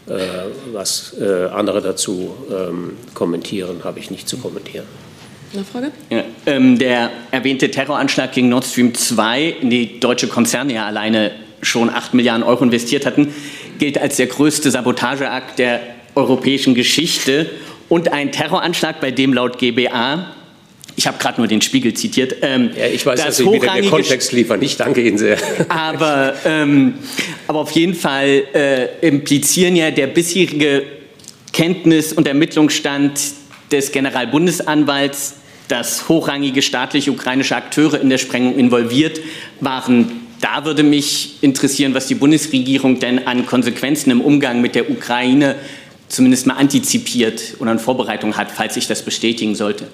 [SPEAKER 2] Was andere dazu kommentieren, habe ich nicht zu kommentieren.
[SPEAKER 1] Nachfrage?
[SPEAKER 16] Ja, der erwähnte Terroranschlag gegen Nord Stream 2, in die deutsche Konzerne ja alleine schon 8 Milliarden Euro investiert hatten, gilt als der größte Sabotageakt der europäischen Geschichte und ein Terroranschlag, bei dem laut GBA, ich habe gerade nur den Spiegel zitiert,
[SPEAKER 2] ich weiß, dass Sie wieder den Kontext liefern. Ich danke Ihnen sehr.
[SPEAKER 16] Aber auf jeden Fall implizieren ja der bisherige Kenntnis- und Ermittlungsstand des Generalbundesanwalts, dass hochrangige staatliche ukrainische Akteure in der Sprengung involviert waren. Da würde mich interessieren, was die Bundesregierung denn an Konsequenzen im Umgang mit der Ukraine zumindest mal antizipiert oder in Vorbereitung hat, falls sich das bestätigen sollte.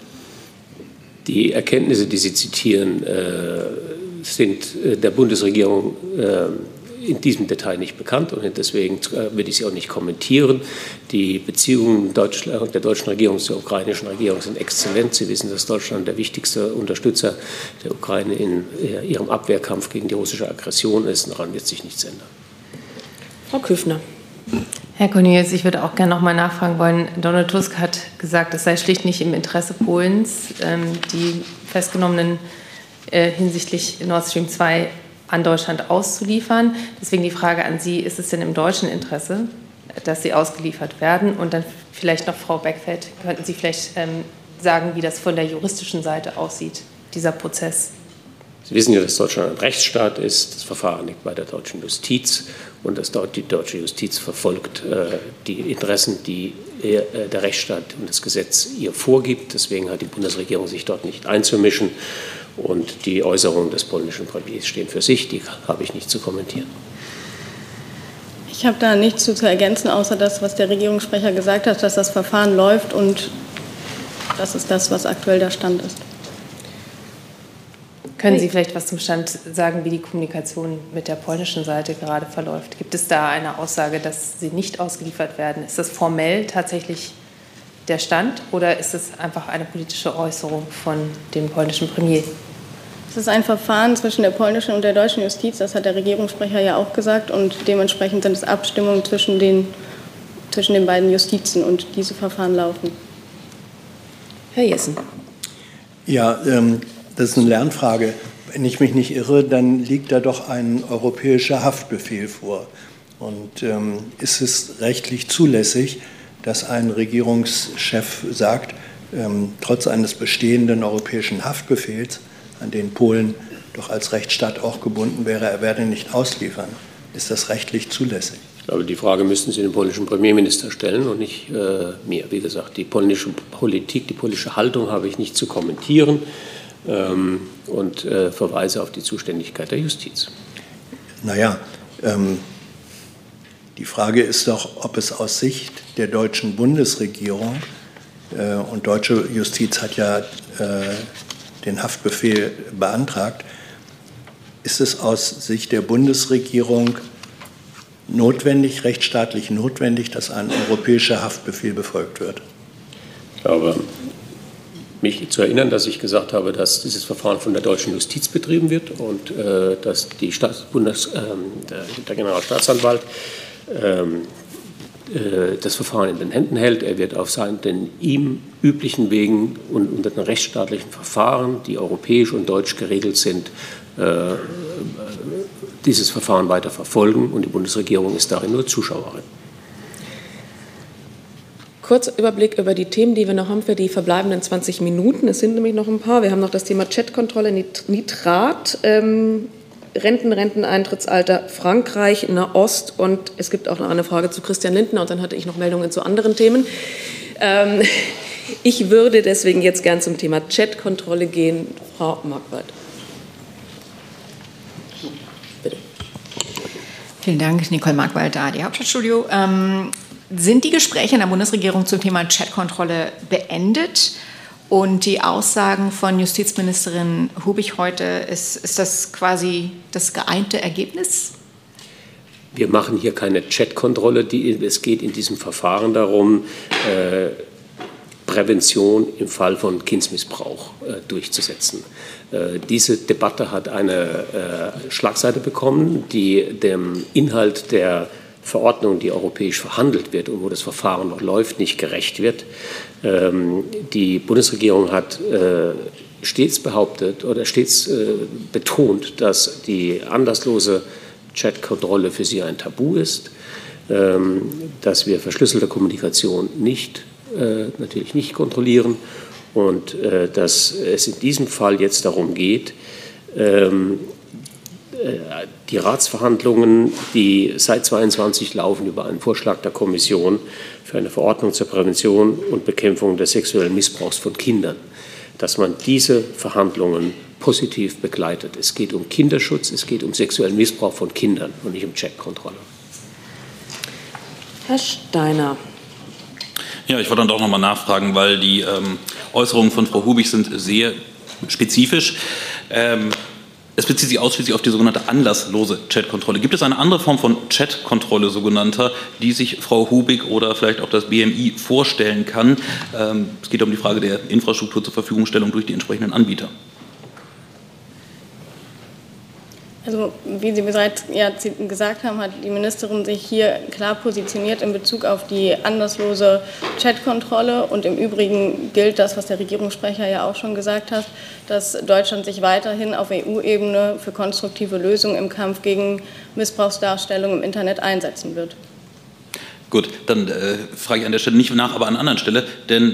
[SPEAKER 2] Die Erkenntnisse, die Sie zitieren, sind der Bundesregierung in diesem Detail nicht bekannt und deswegen würde ich sie auch nicht kommentieren. Die Beziehungen der deutschen Regierung zur ukrainischen Regierung sind exzellent. Sie wissen, dass Deutschland der wichtigste Unterstützer der Ukraine in ihrem Abwehrkampf gegen die russische Aggression ist. Daran wird sich nichts ändern.
[SPEAKER 1] Frau Küffner.
[SPEAKER 14] Herr Cornelius, ich würde auch gerne noch mal nachfragen wollen. Donald Tusk hat gesagt, es sei schlicht nicht im Interesse Polens, die Festgenommenen hinsichtlich Nord Stream 2 an Deutschland auszuliefern. Deswegen die Frage an Sie, ist es denn im deutschen Interesse, dass sie ausgeliefert werden? Und dann vielleicht noch, Frau Beckfeld, könnten Sie vielleicht sagen, wie das von der juristischen Seite aussieht, dieser Prozess?
[SPEAKER 2] Sie wissen ja, dass Deutschland ein Rechtsstaat ist. Das Verfahren liegt bei der deutschen Justiz und dass dort die deutsche Justiz verfolgt die Interessen, die der Rechtsstaat und das Gesetz ihr vorgibt. Deswegen hat die Bundesregierung sich dort nicht einzumischen. Und die Äußerungen des polnischen Premiers stehen für sich, die habe ich nicht zu kommentieren.
[SPEAKER 3] Ich habe da nichts zu ergänzen, außer das, was der Regierungssprecher gesagt hat, dass das Verfahren läuft und das ist das, was aktuell der Stand ist.
[SPEAKER 14] Können Sie vielleicht was zum Stand sagen, wie die Kommunikation mit der polnischen Seite gerade verläuft? Gibt es da eine Aussage, dass sie nicht ausgeliefert werden? Ist das formell tatsächlich der Stand oder ist es einfach eine politische Äußerung von dem polnischen Premier?
[SPEAKER 3] Es ist ein Verfahren zwischen der polnischen und der deutschen Justiz, das hat der Regierungssprecher ja auch gesagt, und dementsprechend sind es Abstimmungen zwischen den beiden Justizen und diese Verfahren laufen.
[SPEAKER 1] Herr Jessen.
[SPEAKER 9] Ja, das ist eine Lernfrage. Wenn ich mich nicht irre, dann liegt da doch ein europäischer Haftbefehl vor. Und ist es rechtlich zulässig, dass ein Regierungschef sagt, trotz eines bestehenden europäischen Haftbefehls, an den Polen doch als Rechtsstaat auch gebunden wäre, er werde nicht ausliefern? Ist das rechtlich zulässig?
[SPEAKER 2] Ich glaube, die Frage müssten Sie dem polnischen Premierminister stellen und nicht mir. Wie gesagt, die polnische Politik, die politische Haltung habe ich nicht zu kommentieren und verweise auf die Zuständigkeit der Justiz.
[SPEAKER 9] Naja, die Frage ist doch, ob es aus Sicht der deutschen Bundesregierung, und deutsche Justiz hat ja den Haftbefehl beantragt, ist es aus Sicht der Bundesregierung notwendig, rechtsstaatlich notwendig, dass ein europäischer Haftbefehl befolgt wird?
[SPEAKER 2] Ich glaube, mich zu erinnern, dass ich gesagt habe, dass dieses Verfahren von der deutschen Justiz betrieben wird und dass der Generalstaatsanwalt das Verfahren in den Händen hält. Er wird auf den ihm üblichen Wegen und unter den rechtsstaatlichen Verfahren, die europäisch und deutsch geregelt sind, dieses Verfahren weiter verfolgen und die Bundesregierung ist darin nur Zuschauerin.
[SPEAKER 1] kurzer Überblick über die Themen, die wir noch haben für die verbleibenden 20 Minuten. Es sind nämlich noch ein paar. Wir haben noch das Thema Chatkontrolle, Nitrat, Renteneintrittsalter, Frankreich, Nahost und es gibt auch noch eine Frage zu Christian Lindner und dann hatte ich noch Meldungen zu anderen Themen. Ich würde deswegen jetzt gern zum Thema Chatkontrolle gehen. Frau Markwald. Bitte.
[SPEAKER 8] Vielen Dank, Nicole Markwald, ARD Hauptstadtstudio. Sind die Gespräche in der Bundesregierung zum Thema Chatkontrolle beendet? Und die Aussagen von Justizministerin Hubig heute, ist das quasi das geeinte Ergebnis?
[SPEAKER 2] Wir machen hier keine Chatkontrolle. Es geht in diesem Verfahren darum, Prävention im Fall von Kindsmissbrauch durchzusetzen. Diese Debatte hat eine Schlagseite bekommen, die dem Inhalt der Verordnung, die europäisch verhandelt wird und wo das Verfahren noch läuft, nicht gerecht wird. Die Bundesregierung hat stets behauptet oder stets betont, dass die anlasslose Chatkontrolle für sie ein Tabu ist, dass wir verschlüsselte Kommunikation natürlich nicht kontrollieren und dass es in diesem Fall jetzt darum geht, die Ratsverhandlungen, die seit 2022 laufen, über einen Vorschlag der Kommission für eine Verordnung zur Prävention und Bekämpfung des sexuellen Missbrauchs von Kindern, dass man diese Verhandlungen positiv begleitet. Es geht um Kinderschutz, es geht um sexuellen Missbrauch von Kindern und nicht um Chatkontrolle.
[SPEAKER 1] Herr Steiner.
[SPEAKER 7] Ja, ich wollte dann doch noch mal nachfragen, weil die Äußerungen von Frau Hubig sind sehr spezifisch. Es bezieht sich ausschließlich auf die sogenannte anlasslose Chatkontrolle. Gibt es eine andere Form von Chatkontrolle, sogenannter, die sich Frau Hubig oder vielleicht auch das BMI vorstellen kann? Es geht um die Frage der Infrastruktur zur Verfügungstellung durch die entsprechenden Anbieter.
[SPEAKER 3] Also wie Sie bereits gesagt haben, hat die Ministerin sich hier klar positioniert in Bezug auf die anlasslose Chatkontrolle. Und im Übrigen gilt das, was der Regierungssprecher ja auch schon gesagt hat, dass Deutschland sich weiterhin auf EU-Ebene für konstruktive Lösungen im Kampf gegen Missbrauchsdarstellung im Internet einsetzen wird.
[SPEAKER 7] Gut, dann frage ich an der Stelle nicht nach, aber an einer anderen Stelle, denn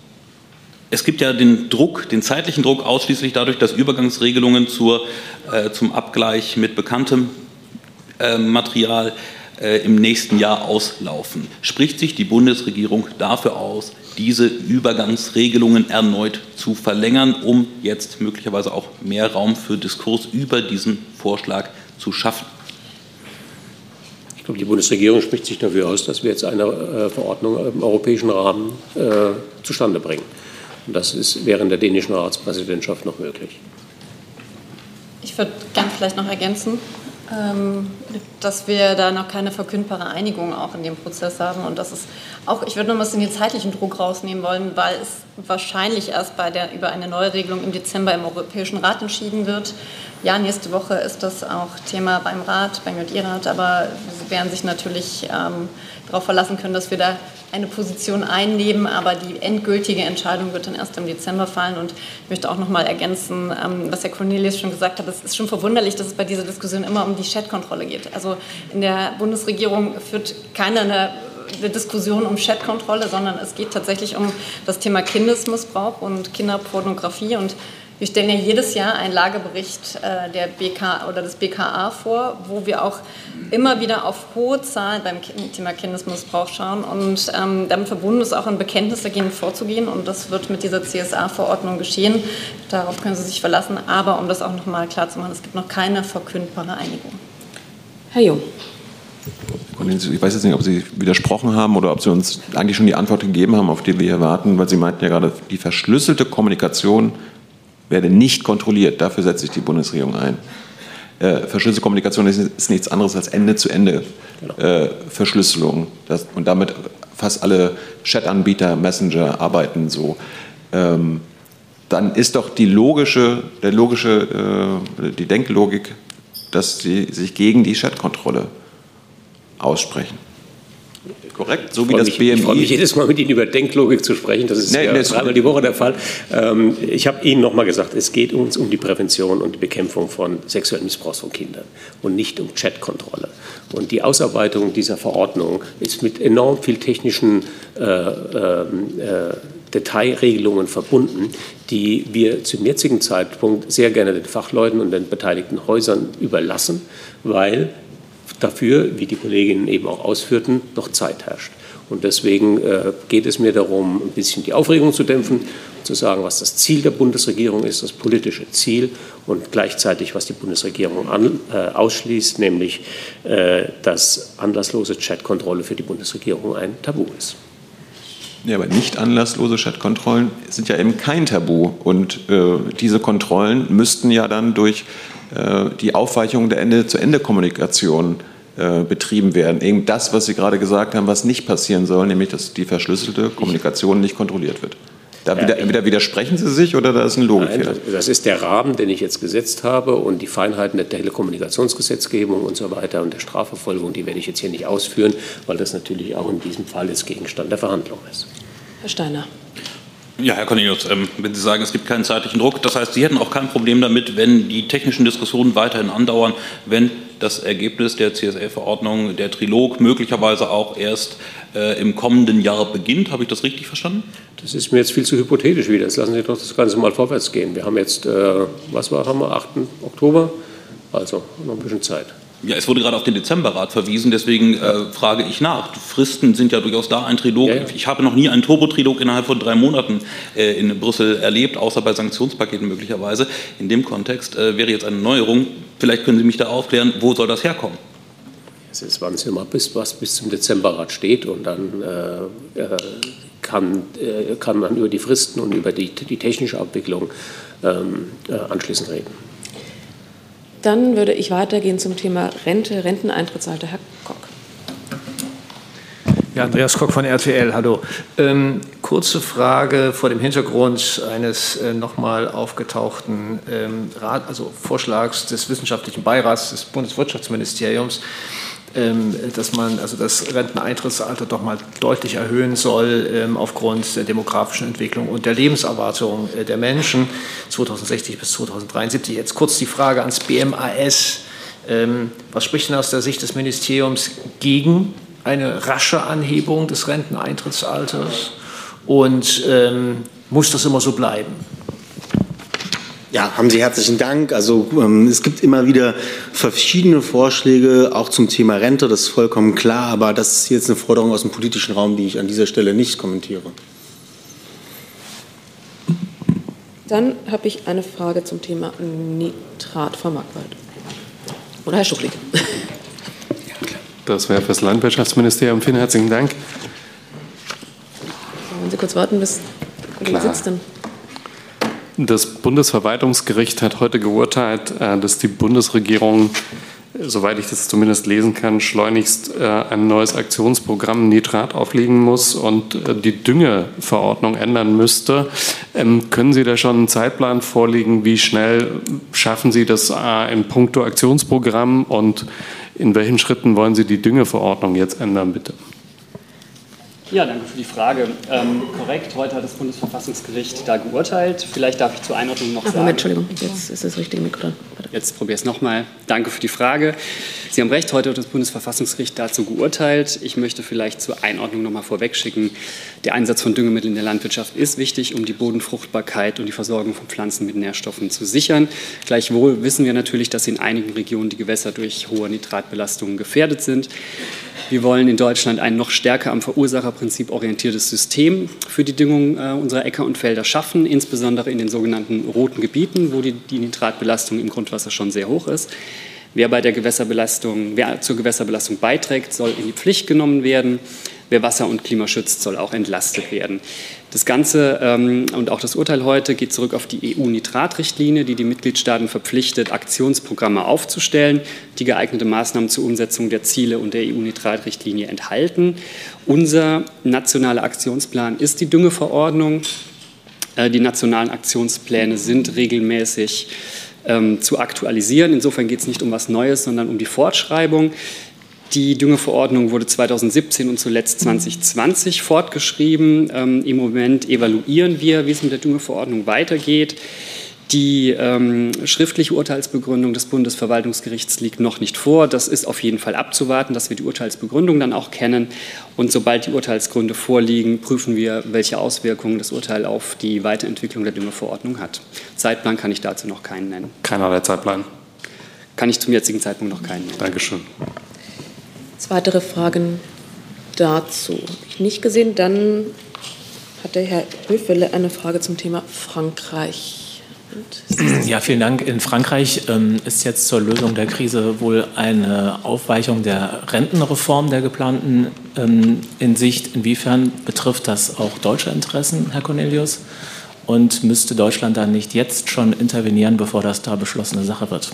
[SPEAKER 7] es gibt ja den Druck, den zeitlichen Druck ausschließlich dadurch, dass Übergangsregelungen zum Abgleich mit bekanntem Material im nächsten Jahr auslaufen. Spricht sich die Bundesregierung dafür aus, diese Übergangsregelungen erneut zu verlängern, um jetzt möglicherweise auch mehr Raum für Diskurs über diesen Vorschlag zu schaffen?
[SPEAKER 2] Ich glaube, die Bundesregierung spricht sich dafür aus, dass wir jetzt eine Verordnung im europäischen Rahmen zustande bringen. Und das ist während der dänischen Ratspräsidentschaft noch möglich.
[SPEAKER 6] Ich würde gerne vielleicht noch ergänzen, dass wir da noch keine verkündbare Einigung auch in dem Prozess haben. Und das ist auch, ich würde noch mal den zeitlichen Druck rausnehmen wollen, weil es wahrscheinlich erst über eine Neuregelung im Dezember im Europäischen Rat entschieden wird. Ja, nächste Woche ist das auch Thema beim Rat, beim JI-Rat, aber Sie werden sich natürlich darauf verlassen können, dass wir da eine Position einnehmen, aber die endgültige Entscheidung wird dann erst im Dezember fallen. Und ich möchte auch noch mal ergänzen, was Herr Cornelius schon gesagt hat, es ist schon verwunderlich, dass es bei dieser Diskussion immer um die Chatkontrolle geht. Also in der Bundesregierung führt keiner eine Diskussion um Chatkontrolle, sondern es geht tatsächlich um das Thema Kindesmissbrauch und Kinderpornografie. Und wir stellen ja jedes Jahr einen Lagebericht der BK oder des BKA vor, wo wir auch immer wieder auf hohe Zahlen beim Thema Kindesmissbrauch schauen und damit verbunden ist auch ein Bekenntnis dagegen vorzugehen und das wird mit dieser CSA-Verordnung geschehen. Darauf können Sie sich verlassen, aber um das auch noch mal klar zu machen, es gibt noch keine verkündbare Einigung.
[SPEAKER 1] Herr Jung.
[SPEAKER 5] Ich weiß jetzt nicht, ob Sie widersprochen haben oder ob Sie uns eigentlich schon die Antwort gegeben haben, auf die wir hier warten, weil Sie meinten ja gerade, die verschlüsselte Kommunikation werde nicht kontrolliert. Dafür setzt sich die Bundesregierung ein. Verschlüsselte Kommunikation ist nichts anderes als Ende-zu-Ende-Verschlüsselung. Und damit fast alle Chat-Anbieter, Messenger arbeiten so. Dann ist doch die Denklogik, dass sie sich gegen die Chat-Kontrolle aussprechen. Korrekt, so wie das BMI.
[SPEAKER 2] Ich freue mich jedes Mal, mit Ihnen über Denklogik zu sprechen. Das ist dreimal die Woche der Fall. Ich habe Ihnen noch mal gesagt, es geht uns um die Prävention und die Bekämpfung von sexuellem Missbrauch von Kindern und nicht um Chatkontrolle. Und die Ausarbeitung dieser Verordnung ist mit enorm viel technischen Detailregelungen verbunden, die wir zum jetzigen Zeitpunkt sehr gerne den Fachleuten und den beteiligten Häusern überlassen, weil dafür, wie die Kolleginnen eben auch ausführten, noch Zeit herrscht. Und deswegen geht es mir darum, ein bisschen die Aufregung zu dämpfen, zu sagen, was das Ziel der Bundesregierung ist, das politische Ziel, und gleichzeitig, was die Bundesregierung ausschließt, nämlich, dass anlasslose Chatkontrolle für die Bundesregierung ein Tabu ist.
[SPEAKER 5] Ja, aber nicht anlasslose Chatkontrollen sind ja eben kein Tabu. Und diese Kontrollen müssten ja dann durch die Aufweichung der Ende-zu-Ende-Kommunikation betrieben werden. Eben das, was Sie gerade gesagt haben, was nicht passieren soll, nämlich dass die verschlüsselte Kommunikation nicht kontrolliert wird. Da widersprechen Sie sich oder da ist ein Logikfehler?
[SPEAKER 2] Nein, das ist der Rahmen, den ich jetzt gesetzt habe, und die Feinheiten der Telekommunikationsgesetzgebung und so weiter und der Strafverfolgung, die werde ich jetzt hier nicht ausführen, weil das natürlich auch in diesem Fall jetzt Gegenstand der Verhandlung ist.
[SPEAKER 1] Herr Steiner.
[SPEAKER 7] Ja, Herr Cornelius, wenn Sie sagen, es gibt keinen zeitlichen Druck, das heißt, Sie hätten auch kein Problem damit, wenn die technischen Diskussionen weiterhin andauern, wenn das Ergebnis der CSA-Verordnung, der Trilog, möglicherweise auch erst im kommenden Jahr beginnt. Habe ich das richtig verstanden?
[SPEAKER 2] Das ist mir jetzt viel zu hypothetisch wieder. Jetzt lassen Sie doch das Ganze mal vorwärts gehen. Wir haben jetzt, haben wir, 8. Oktober, also noch ein bisschen Zeit.
[SPEAKER 7] Ja, es wurde gerade auf den Dezemberrat verwiesen, deswegen frage ich nach. Fristen sind ja durchaus da, ein Trilog. Ja, ja. Ich habe noch nie einen Turbo-Trilog innerhalb von 3 Monaten in Brüssel erlebt, außer bei Sanktionspaketen möglicherweise. In dem Kontext wäre jetzt eine Neuerung. Vielleicht können Sie mich da aufklären, wo soll das herkommen?
[SPEAKER 2] Jetzt warten Sie mal, was bis zum Dezemberrat steht, und dann kann man über die Fristen und über die technische Abwicklung anschließend reden.
[SPEAKER 1] Dann würde ich weitergehen zum Thema Rente, Renteneintrittsalter. Herr Kock.
[SPEAKER 10] Ja, Andreas Kock von RTL, hallo. Kurze Frage vor dem Hintergrund eines nochmal aufgetauchten Vorschlags des Wissenschaftlichen Beirats des Bundeswirtschaftsministeriums, dass man also das Renteneintrittsalter doch mal deutlich erhöhen soll aufgrund der demografischen Entwicklung und der Lebenserwartung der Menschen 2060 bis 2073. Jetzt kurz die Frage ans BMAS. Was spricht denn aus der Sicht des Ministeriums gegen eine rasche Anhebung des Renteneintrittsalters, und muss das immer so bleiben?
[SPEAKER 22] Ja, haben Sie herzlichen Dank. Also es gibt immer wieder verschiedene Vorschläge, auch zum Thema Rente, das ist vollkommen klar, aber das ist jetzt eine Forderung aus dem politischen Raum, die ich an dieser Stelle nicht kommentiere.
[SPEAKER 1] Dann habe ich eine Frage zum Thema Nitrat, Frau Markwald. Oder Herr Schuchlik.
[SPEAKER 21] Das wäre für das Landwirtschaftsministerium. Vielen herzlichen Dank.
[SPEAKER 1] Wollen Sie kurz warten, bis der sitzt denn?
[SPEAKER 21] Das Bundesverwaltungsgericht hat heute geurteilt, dass die Bundesregierung, soweit ich das zumindest lesen kann, schleunigst ein neues Aktionsprogramm Nitrat auflegen muss und die Düngeverordnung ändern müsste. Können Sie da schon einen Zeitplan vorlegen? Wie schnell schaffen Sie das in puncto Aktionsprogramm, und in welchen Schritten wollen Sie die Düngeverordnung jetzt ändern, bitte?
[SPEAKER 23] Ja, danke für die Frage. Korrekt, heute hat das Bundesverfassungsgericht da geurteilt. Vielleicht darf ich zur Einordnung noch sagen.
[SPEAKER 1] Moment, Entschuldigung, jetzt ist das richtige Mikro dran.
[SPEAKER 23] Jetzt probiere ich es nochmal. Danke für die Frage. Sie haben recht, heute hat das Bundesverfassungsgericht dazu geurteilt. Ich möchte vielleicht zur Einordnung nochmal vorwegschicken. Der Einsatz von Düngemitteln in der Landwirtschaft ist wichtig, um die Bodenfruchtbarkeit und die Versorgung von Pflanzen mit Nährstoffen zu sichern. Gleichwohl wissen wir natürlich, dass in einigen Regionen die Gewässer durch hohe Nitratbelastungen gefährdet sind. Wir wollen in Deutschland ein noch stärker am Verursacherprinzip orientiertes System für die Düngung unserer Äcker und Felder schaffen, insbesondere in den sogenannten roten Gebieten, wo die Nitratbelastung im Grundwasser schon sehr hoch ist. Wer zur Gewässerbelastung beiträgt, soll in die Pflicht genommen werden. Wer Wasser und Klima schützt, soll auch entlastet werden. Das Ganze und auch das Urteil heute geht zurück auf die EU-Nitratrichtlinie, die die Mitgliedstaaten verpflichtet, Aktionsprogramme aufzustellen, die geeignete Maßnahmen zur Umsetzung der Ziele und der EU-Nitratrichtlinie enthalten. Unser nationaler Aktionsplan ist die Düngeverordnung. Die nationalen Aktionspläne sind regelmäßig zu aktualisieren. Insofern geht es nicht um was Neues, sondern um die Fortschreibung. Die Düngeverordnung wurde 2017 und zuletzt 2020 fortgeschrieben. Im Moment evaluieren wir, wie es mit der Düngeverordnung weitergeht. Die schriftliche Urteilsbegründung des Bundesverwaltungsgerichts liegt noch nicht vor. Das ist auf jeden Fall abzuwarten, dass wir die Urteilsbegründung dann auch kennen. Und sobald die Urteilsgründe vorliegen, prüfen wir, welche Auswirkungen das Urteil auf die Weiterentwicklung der Düngeverordnung hat. Zeitplan kann ich dazu noch keinen nennen.
[SPEAKER 20] Keinerlei Zeitplan?
[SPEAKER 23] Kann ich zum jetzigen Zeitpunkt noch keinen nennen.
[SPEAKER 20] Dankeschön.
[SPEAKER 1] Weitere Fragen dazu? Habe ich nicht gesehen. Dann hat der Herr Höfele eine Frage zum Thema Frankreich.
[SPEAKER 11] Ja, vielen Dank. In Frankreich ist jetzt zur Lösung der Krise wohl eine Aufweichung der Rentenreform der geplanten in Sicht. Inwiefern betrifft das auch deutsche Interessen, Herr Cornelius? Und müsste Deutschland dann nicht jetzt schon intervenieren, bevor das da beschlossene Sache wird?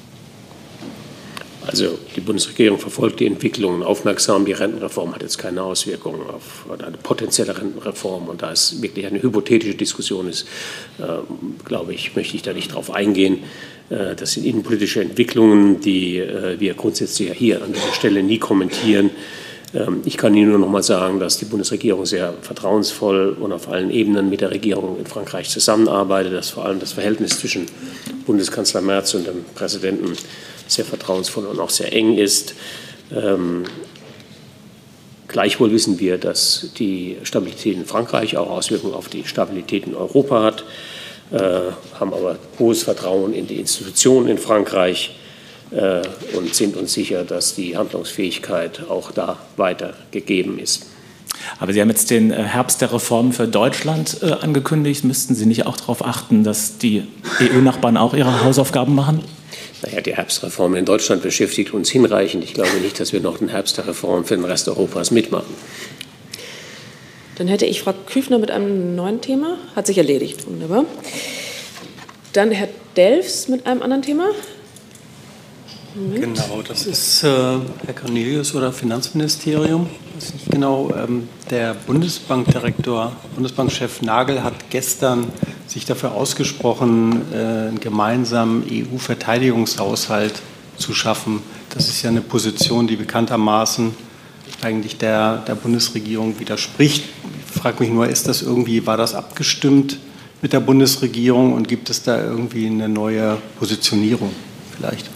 [SPEAKER 2] Also die Bundesregierung verfolgt die Entwicklungen aufmerksam. Die Rentenreform hat jetzt keine Auswirkungen auf eine potenzielle Rentenreform. Und da es wirklich eine hypothetische Diskussion ist, glaube ich, möchte ich da nicht drauf eingehen. Das sind innenpolitische Entwicklungen, die wir grundsätzlich hier an dieser Stelle nie kommentieren. Ich kann Ihnen nur noch mal sagen, dass die Bundesregierung sehr vertrauensvoll und auf allen Ebenen mit der Regierung in Frankreich zusammenarbeitet, dass vor allem das Verhältnis zwischen Bundeskanzler Merz und dem Präsidenten sehr vertrauensvoll und auch sehr eng ist. Gleichwohl wissen wir, dass die Stabilität in Frankreich auch Auswirkungen auf die Stabilität in Europa hat, haben aber hohes Vertrauen in die Institutionen in Frankreich und sind uns sicher, dass die Handlungsfähigkeit auch da weiter gegeben ist.
[SPEAKER 11] Aber Sie haben jetzt den Herbst der Reformen für Deutschland angekündigt. Müssten Sie nicht auch darauf achten, dass die EU-Nachbarn auch ihre Hausaufgaben machen?
[SPEAKER 2] Naja, die Herbstreform in Deutschland beschäftigt uns hinreichend. Ich glaube nicht, dass wir noch den Herbst der Reform für den Rest Europas mitmachen.
[SPEAKER 1] Dann hätte ich Frau Küfner mit einem neuen Thema. Hat sich erledigt. Wunderbar. Dann Herr Delfs mit einem anderen Thema. Moment.
[SPEAKER 18] Genau, das ist Herr Cornelius oder Finanzministerium. Das ist nicht genau. Der Bundesbankdirektor, Bundesbankchef Nagel hat gestern sich dafür ausgesprochen, einen gemeinsamen EU-Verteidigungshaushalt zu schaffen. Das ist ja eine Position, die bekanntermaßen eigentlich der Bundesregierung widerspricht. Ich frage mich nur, war das abgestimmt mit der Bundesregierung und gibt es da irgendwie eine neue Positionierung vielleicht?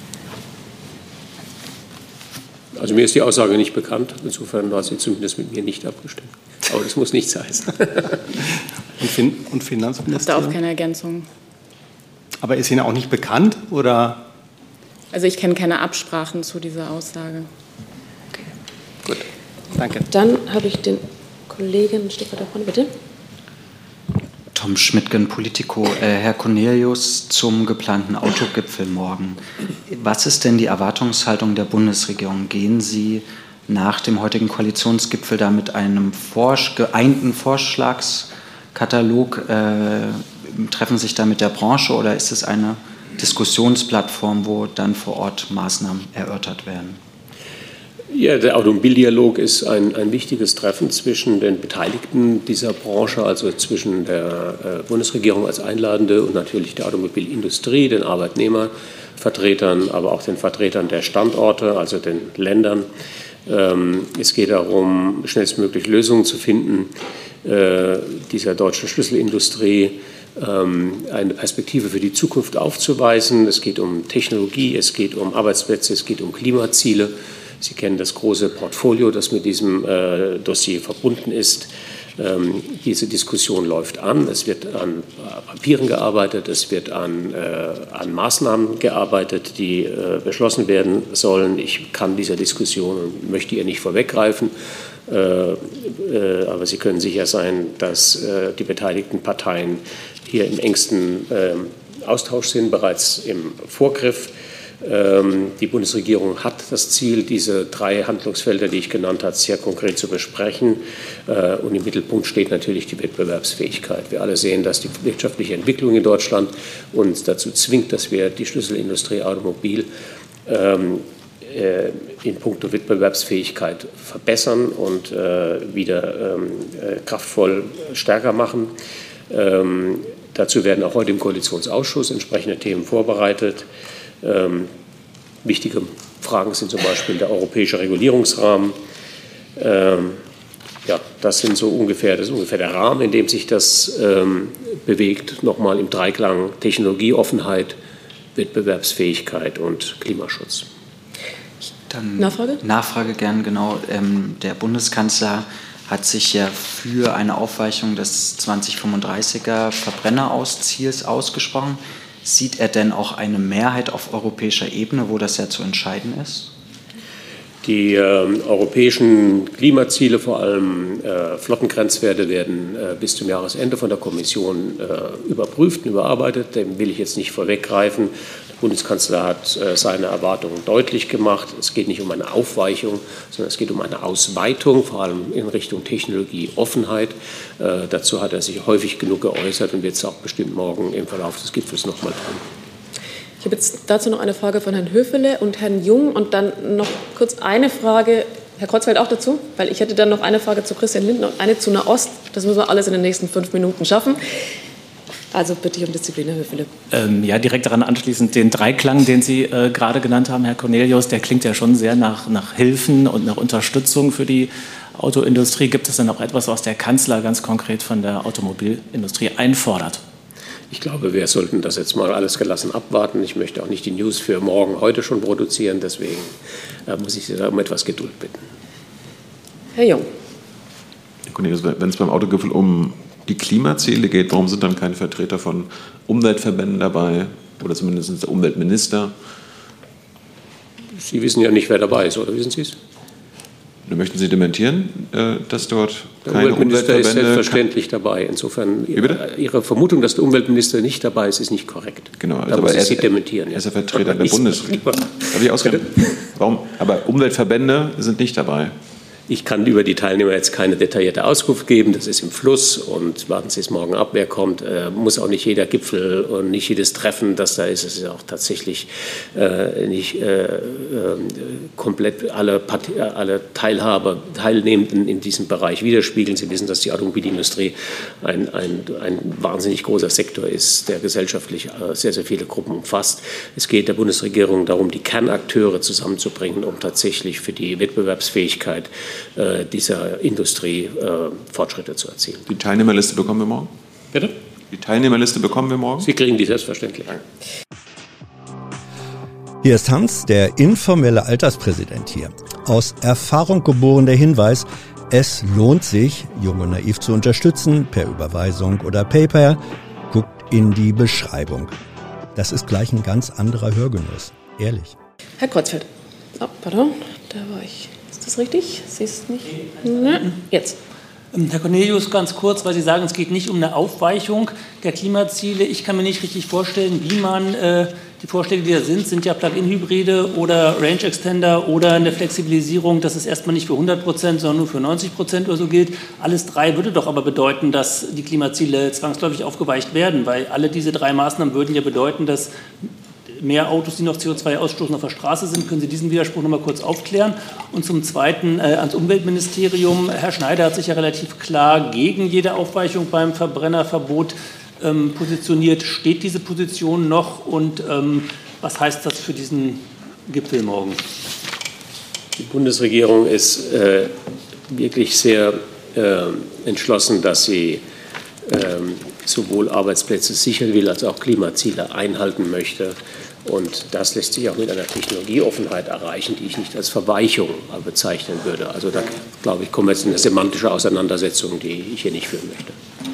[SPEAKER 2] Also mir ist die Aussage nicht bekannt. Insofern war sie zumindest mit mir nicht abgestimmt. Aber das muss nichts heißen.
[SPEAKER 18] Und Finanzministerium?
[SPEAKER 3] Ich habe da auch keine Ergänzung.
[SPEAKER 18] Aber ist Ihnen auch nicht bekannt, oder?
[SPEAKER 3] Also ich kenne keine Absprachen zu dieser Aussage.
[SPEAKER 18] Okay. Gut, danke.
[SPEAKER 1] Dann habe ich den Kollegen, ein Stück weiter vorne, bitte.
[SPEAKER 12] Tom Schmidtgen, Politico. Herr Cornelius, zum geplanten Autogipfel morgen. Was ist denn die Erwartungshaltung der Bundesregierung? Gehen Sie nach dem heutigen Koalitionsgipfel da mit einem geeinten Vorschlagskatalog, treffen sich da mit der Branche oder ist es eine Diskussionsplattform, wo dann vor Ort Maßnahmen erörtert werden?
[SPEAKER 2] Ja, der Automobildialog ist ein wichtiges Treffen zwischen den Beteiligten dieser Branche, also zwischen der Bundesregierung als Einladende und natürlich der Automobilindustrie, den Arbeitnehmervertretern, aber auch den Vertretern der Standorte, also den Ländern. Es geht darum, schnellstmöglich Lösungen zu finden, dieser deutschen Schlüsselindustrie eine Perspektive für die Zukunft aufzuweisen. Es geht um Technologie, es geht um Arbeitsplätze, es geht um Klimaziele. Sie kennen das große Portfolio, das mit diesem Dossier verbunden ist. Diese Diskussion läuft an. Es wird an Papieren gearbeitet, es wird an Maßnahmen gearbeitet, die beschlossen werden sollen. Ich kann dieser Diskussion und möchte ihr nicht vorweggreifen, aber Sie können sicher sein, dass die beteiligten Parteien hier im engsten Austausch sind, bereits im Vorgriff. Die Bundesregierung hat das Ziel, diese 3 Handlungsfelder, die ich genannt habe, sehr konkret zu besprechen. Und im Mittelpunkt steht natürlich die Wettbewerbsfähigkeit. Wir alle sehen, dass die wirtschaftliche Entwicklung in Deutschland uns dazu zwingt, dass wir die Schlüsselindustrie Automobil in puncto Wettbewerbsfähigkeit verbessern und wieder kraftvoll stärker machen. Dazu werden auch heute im Koalitionsausschuss entsprechende Themen vorbereitet. Wichtige Fragen sind zum Beispiel der europäische Regulierungsrahmen. Das ist ungefähr der Rahmen, in dem sich das bewegt. Nochmal im Dreiklang Technologieoffenheit, Wettbewerbsfähigkeit und Klimaschutz.
[SPEAKER 12] Dann
[SPEAKER 1] Nachfrage?
[SPEAKER 12] Nachfrage gern, genau. Der Bundeskanzler hat sich ja für eine Aufweichung des 2035er Verbrennerausziels ausgesprochen. Sieht er denn auch eine Mehrheit auf europäischer Ebene, wo das ja zu entscheiden ist?
[SPEAKER 2] Die europäischen Klimaziele, vor allem Flottengrenzwerte, werden bis zum Jahresende von der Kommission überprüft und überarbeitet. Dem will ich jetzt nicht vorweggreifen. Der Bundeskanzler hat seine Erwartungen deutlich gemacht. Es geht nicht um eine Aufweichung, sondern es geht um eine Ausweitung, vor allem in Richtung Technologieoffenheit. Dazu hat er sich häufig genug geäußert und wird es auch bestimmt morgen im Verlauf des Gipfels noch mal tun.
[SPEAKER 1] Ich habe jetzt dazu noch eine Frage von Herrn Höfele und Herrn Jung und dann noch kurz eine Frage, Herr Kreuzfeld auch dazu, weil ich hätte dann noch eine Frage zu Christian Lindner und eine zu Nahost. Das müssen wir alles in den nächsten 5 Minuten schaffen. Also bitte ich um Disziplin, Herr Höfele.
[SPEAKER 11] Ja, direkt daran anschließend, den Dreiklang, den Sie gerade genannt haben, Herr Cornelius, der klingt ja schon sehr nach Hilfen und nach Unterstützung für die Autoindustrie. Gibt es denn auch etwas, was der Kanzler ganz konkret von der Automobilindustrie einfordert?
[SPEAKER 2] Ich glaube, wir sollten das jetzt mal alles gelassen abwarten. Ich möchte auch nicht die News für morgen heute schon produzieren. Deswegen muss ich Sie da um etwas Geduld bitten.
[SPEAKER 1] Herr Jung.
[SPEAKER 5] Herr Cornelius, wenn es beim Autogipfel um die Klimaziele geht, warum sind dann keine Vertreter von Umweltverbänden dabei oder zumindest der Umweltminister?
[SPEAKER 2] Sie wissen ja nicht, wer dabei ist, oder wissen Sie es?
[SPEAKER 5] Möchten Sie dementieren, dass dort
[SPEAKER 2] der
[SPEAKER 5] keine
[SPEAKER 2] Umweltminister
[SPEAKER 5] Umweltverbände...
[SPEAKER 2] ist selbstverständlich dabei. Insofern, Ihre Vermutung, dass der Umweltminister nicht dabei ist, ist nicht korrekt.
[SPEAKER 5] Genau,
[SPEAKER 2] also aber Sie dementieren.
[SPEAKER 5] Er ist der Vertreter der Bundesregierung. Darf ich ausreden? Warum? Aber Umweltverbände sind nicht dabei.
[SPEAKER 2] Ich kann über die Teilnehmer jetzt keine detaillierte Auskunft geben. Das ist im Fluss und warten Sie es morgen ab, wer kommt. Muss auch nicht jeder Gipfel und nicht jedes Treffen, das da ist. Es ist auch tatsächlich nicht komplett alle Teilnehmenden in diesem Bereich widerspiegeln. Sie wissen, dass die Automobilindustrie ein wahnsinnig großer Sektor ist, der gesellschaftlich sehr, sehr viele Gruppen umfasst. Es geht der Bundesregierung darum, die Kernakteure zusammenzubringen, um tatsächlich für die Wettbewerbsfähigkeit dieser Industrie Fortschritte zu erzielen.
[SPEAKER 5] Die Teilnehmerliste bekommen wir morgen?
[SPEAKER 2] Bitte?
[SPEAKER 5] Die Teilnehmerliste bekommen wir morgen?
[SPEAKER 2] Sie kriegen die selbstverständlich.
[SPEAKER 13] Hier ist Hans, der informelle Alterspräsident hier. Aus Erfahrung geboren der Hinweis, es lohnt sich, Jung und Naiv zu unterstützen, per Überweisung oder PayPal. Guckt in die Beschreibung. Das ist gleich ein ganz anderer Hörgenuss. Ehrlich.
[SPEAKER 1] Herr Kreuzfeld. Oh, pardon, da war ich. Ist das richtig? Sie ist nicht? Ne? Jetzt.
[SPEAKER 15] Herr Cornelius, ganz kurz, weil Sie sagen, es geht nicht um eine Aufweichung der Klimaziele. Ich kann mir nicht richtig vorstellen, wie man, die Vorschläge, die da sind ja Plug-in-Hybride oder Range-Extender oder eine Flexibilisierung, dass es erstmal nicht für 100%, sondern nur für 90% oder so gilt. Alles drei würde doch aber bedeuten, dass die Klimaziele zwangsläufig aufgeweicht werden, weil alle diese drei Maßnahmen würden ja bedeuten, dass mehr Autos, die noch CO2 ausstoßen, auf der Straße sind. Können Sie diesen Widerspruch noch mal kurz aufklären? Und zum Zweiten ans Umweltministerium. Herr Schneider hat sich ja relativ klar gegen jede Aufweichung beim Verbrennerverbot positioniert. Steht diese Position noch und was heißt das für diesen Gipfel morgen?
[SPEAKER 2] Die Bundesregierung ist wirklich sehr entschlossen, dass sie sowohl Arbeitsplätze sichern will, als auch Klimaziele einhalten möchte. Und das lässt sich auch mit einer Technologieoffenheit erreichen, die ich nicht als Verweichung bezeichnen würde. Also da, glaube ich, kommen wir jetzt in eine semantische Auseinandersetzung, die ich hier nicht führen möchte.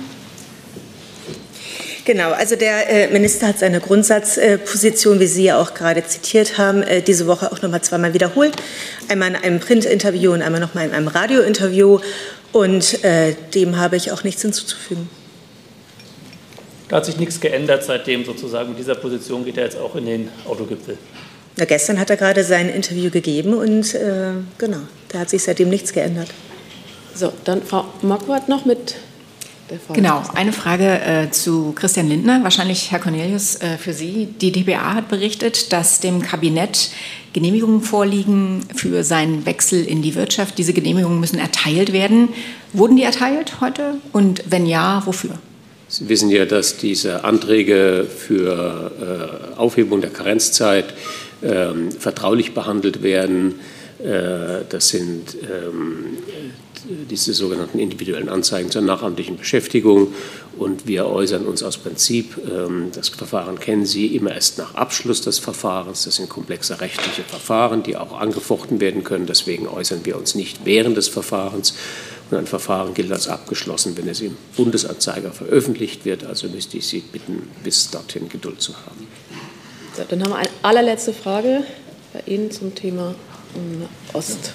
[SPEAKER 17] Genau, also der Minister hat seine Grundsatzposition, wie Sie ja auch gerade zitiert haben, diese Woche auch noch mal zweimal wiederholt. Einmal in einem Printinterview und einmal noch mal in einem Radiointerview. Und dem habe ich auch nichts hinzuzufügen.
[SPEAKER 15] Da hat sich nichts geändert seitdem sozusagen. Mit dieser Position geht er jetzt auch in den Autogipfel.
[SPEAKER 17] Na, gestern hat er gerade sein Interview gegeben und genau, da hat sich seitdem nichts geändert.
[SPEAKER 1] So, dann Frau Marquardt noch mit der Frage.
[SPEAKER 8] Genau, eine Frage zu Christian Lindner, wahrscheinlich Herr Cornelius für Sie. Die dpa hat berichtet, dass dem Kabinett Genehmigungen vorliegen für seinen Wechsel in die Wirtschaft. Diese Genehmigungen müssen erteilt werden. Wurden die erteilt heute? Und wenn ja, wofür?
[SPEAKER 2] Sie wissen ja, dass diese Anträge für Aufhebung der Karenzzeit vertraulich behandelt werden. Das sind diese sogenannten individuellen Anzeigen zur nachamtlichen Beschäftigung. Und wir äußern uns aus Prinzip, das Verfahren kennen Sie, immer erst nach Abschluss des Verfahrens. Das sind komplexe rechtliche Verfahren, die auch angefochten werden können. Deswegen äußern wir uns nicht während des Verfahrens. Und ein Verfahren gilt als abgeschlossen, wenn es im Bundesanzeiger veröffentlicht wird. Also müsste ich Sie bitten, bis dorthin Geduld zu haben.
[SPEAKER 1] So, dann haben wir eine allerletzte Frage bei Ihnen zum Thema Ost.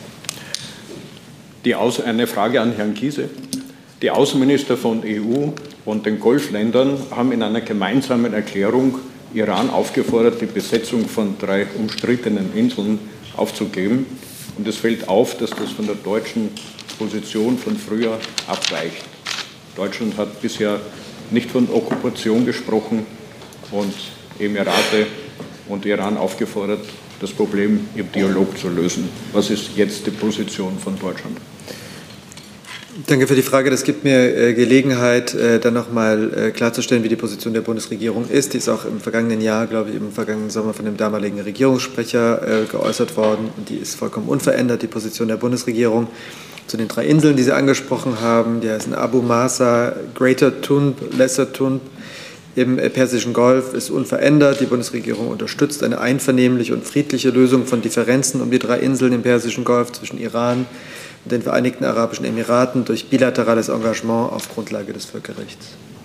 [SPEAKER 4] Eine Frage an Herrn Giese. Die Außenminister von EU und den Golfländern haben in einer gemeinsamen Erklärung Iran aufgefordert, die Besetzung von 3 umstrittenen Inseln aufzugeben. Und es fällt auf, dass das von der deutschen Position von früher abweicht. Deutschland hat bisher nicht von Okkupation gesprochen und Emirate und Iran aufgefordert, das Problem im Dialog zu lösen. Was ist jetzt die Position von Deutschland?
[SPEAKER 16] Danke für die Frage. Das gibt mir Gelegenheit, dann nochmal klarzustellen, wie die Position der Bundesregierung ist. Die ist auch im vergangenen Jahr, glaube ich, im vergangenen Sommer von dem damaligen Regierungssprecher geäußert worden. Und die ist vollkommen unverändert, die Position der Bundesregierung zu den 3 Inseln, die Sie angesprochen haben. Die heißen Abu Masa, Greater Tunb, Lesser Tunb. Im Persischen Golf ist unverändert. Die Bundesregierung unterstützt eine einvernehmliche und friedliche Lösung von Differenzen um die 3 Inseln im Persischen Golf zwischen Iran und den Vereinigten Arabischen Emiraten durch bilaterales Engagement auf Grundlage des Völkerrechts.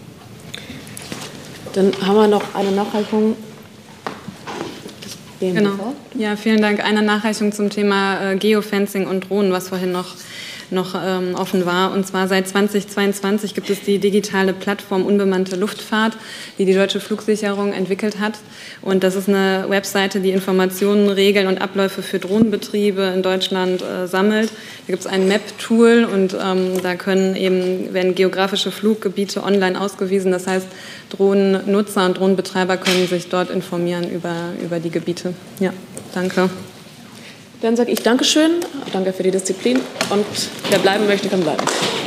[SPEAKER 1] Dann haben wir noch eine Nachreichung.
[SPEAKER 19] Genau. Ja, vielen Dank. Eine Nachreichung zum Thema Geofencing und Drohnen, was vorhin noch offen war. Und zwar seit 2022 gibt es die digitale Plattform Unbemannte Luftfahrt, die die Deutsche Flugsicherung entwickelt hat. Und das ist eine Webseite, die Informationen, Regeln und Abläufe für Drohnenbetriebe in Deutschland sammelt. Da gibt es ein Map-Tool und da werden geografische Fluggebiete online ausgewiesen. Das heißt, Drohnennutzer und Drohnenbetreiber können sich dort informieren über die Gebiete. Ja, danke.
[SPEAKER 1] Dann sage ich Dankeschön, danke für die Disziplin und wer bleiben möchte, kann bleiben.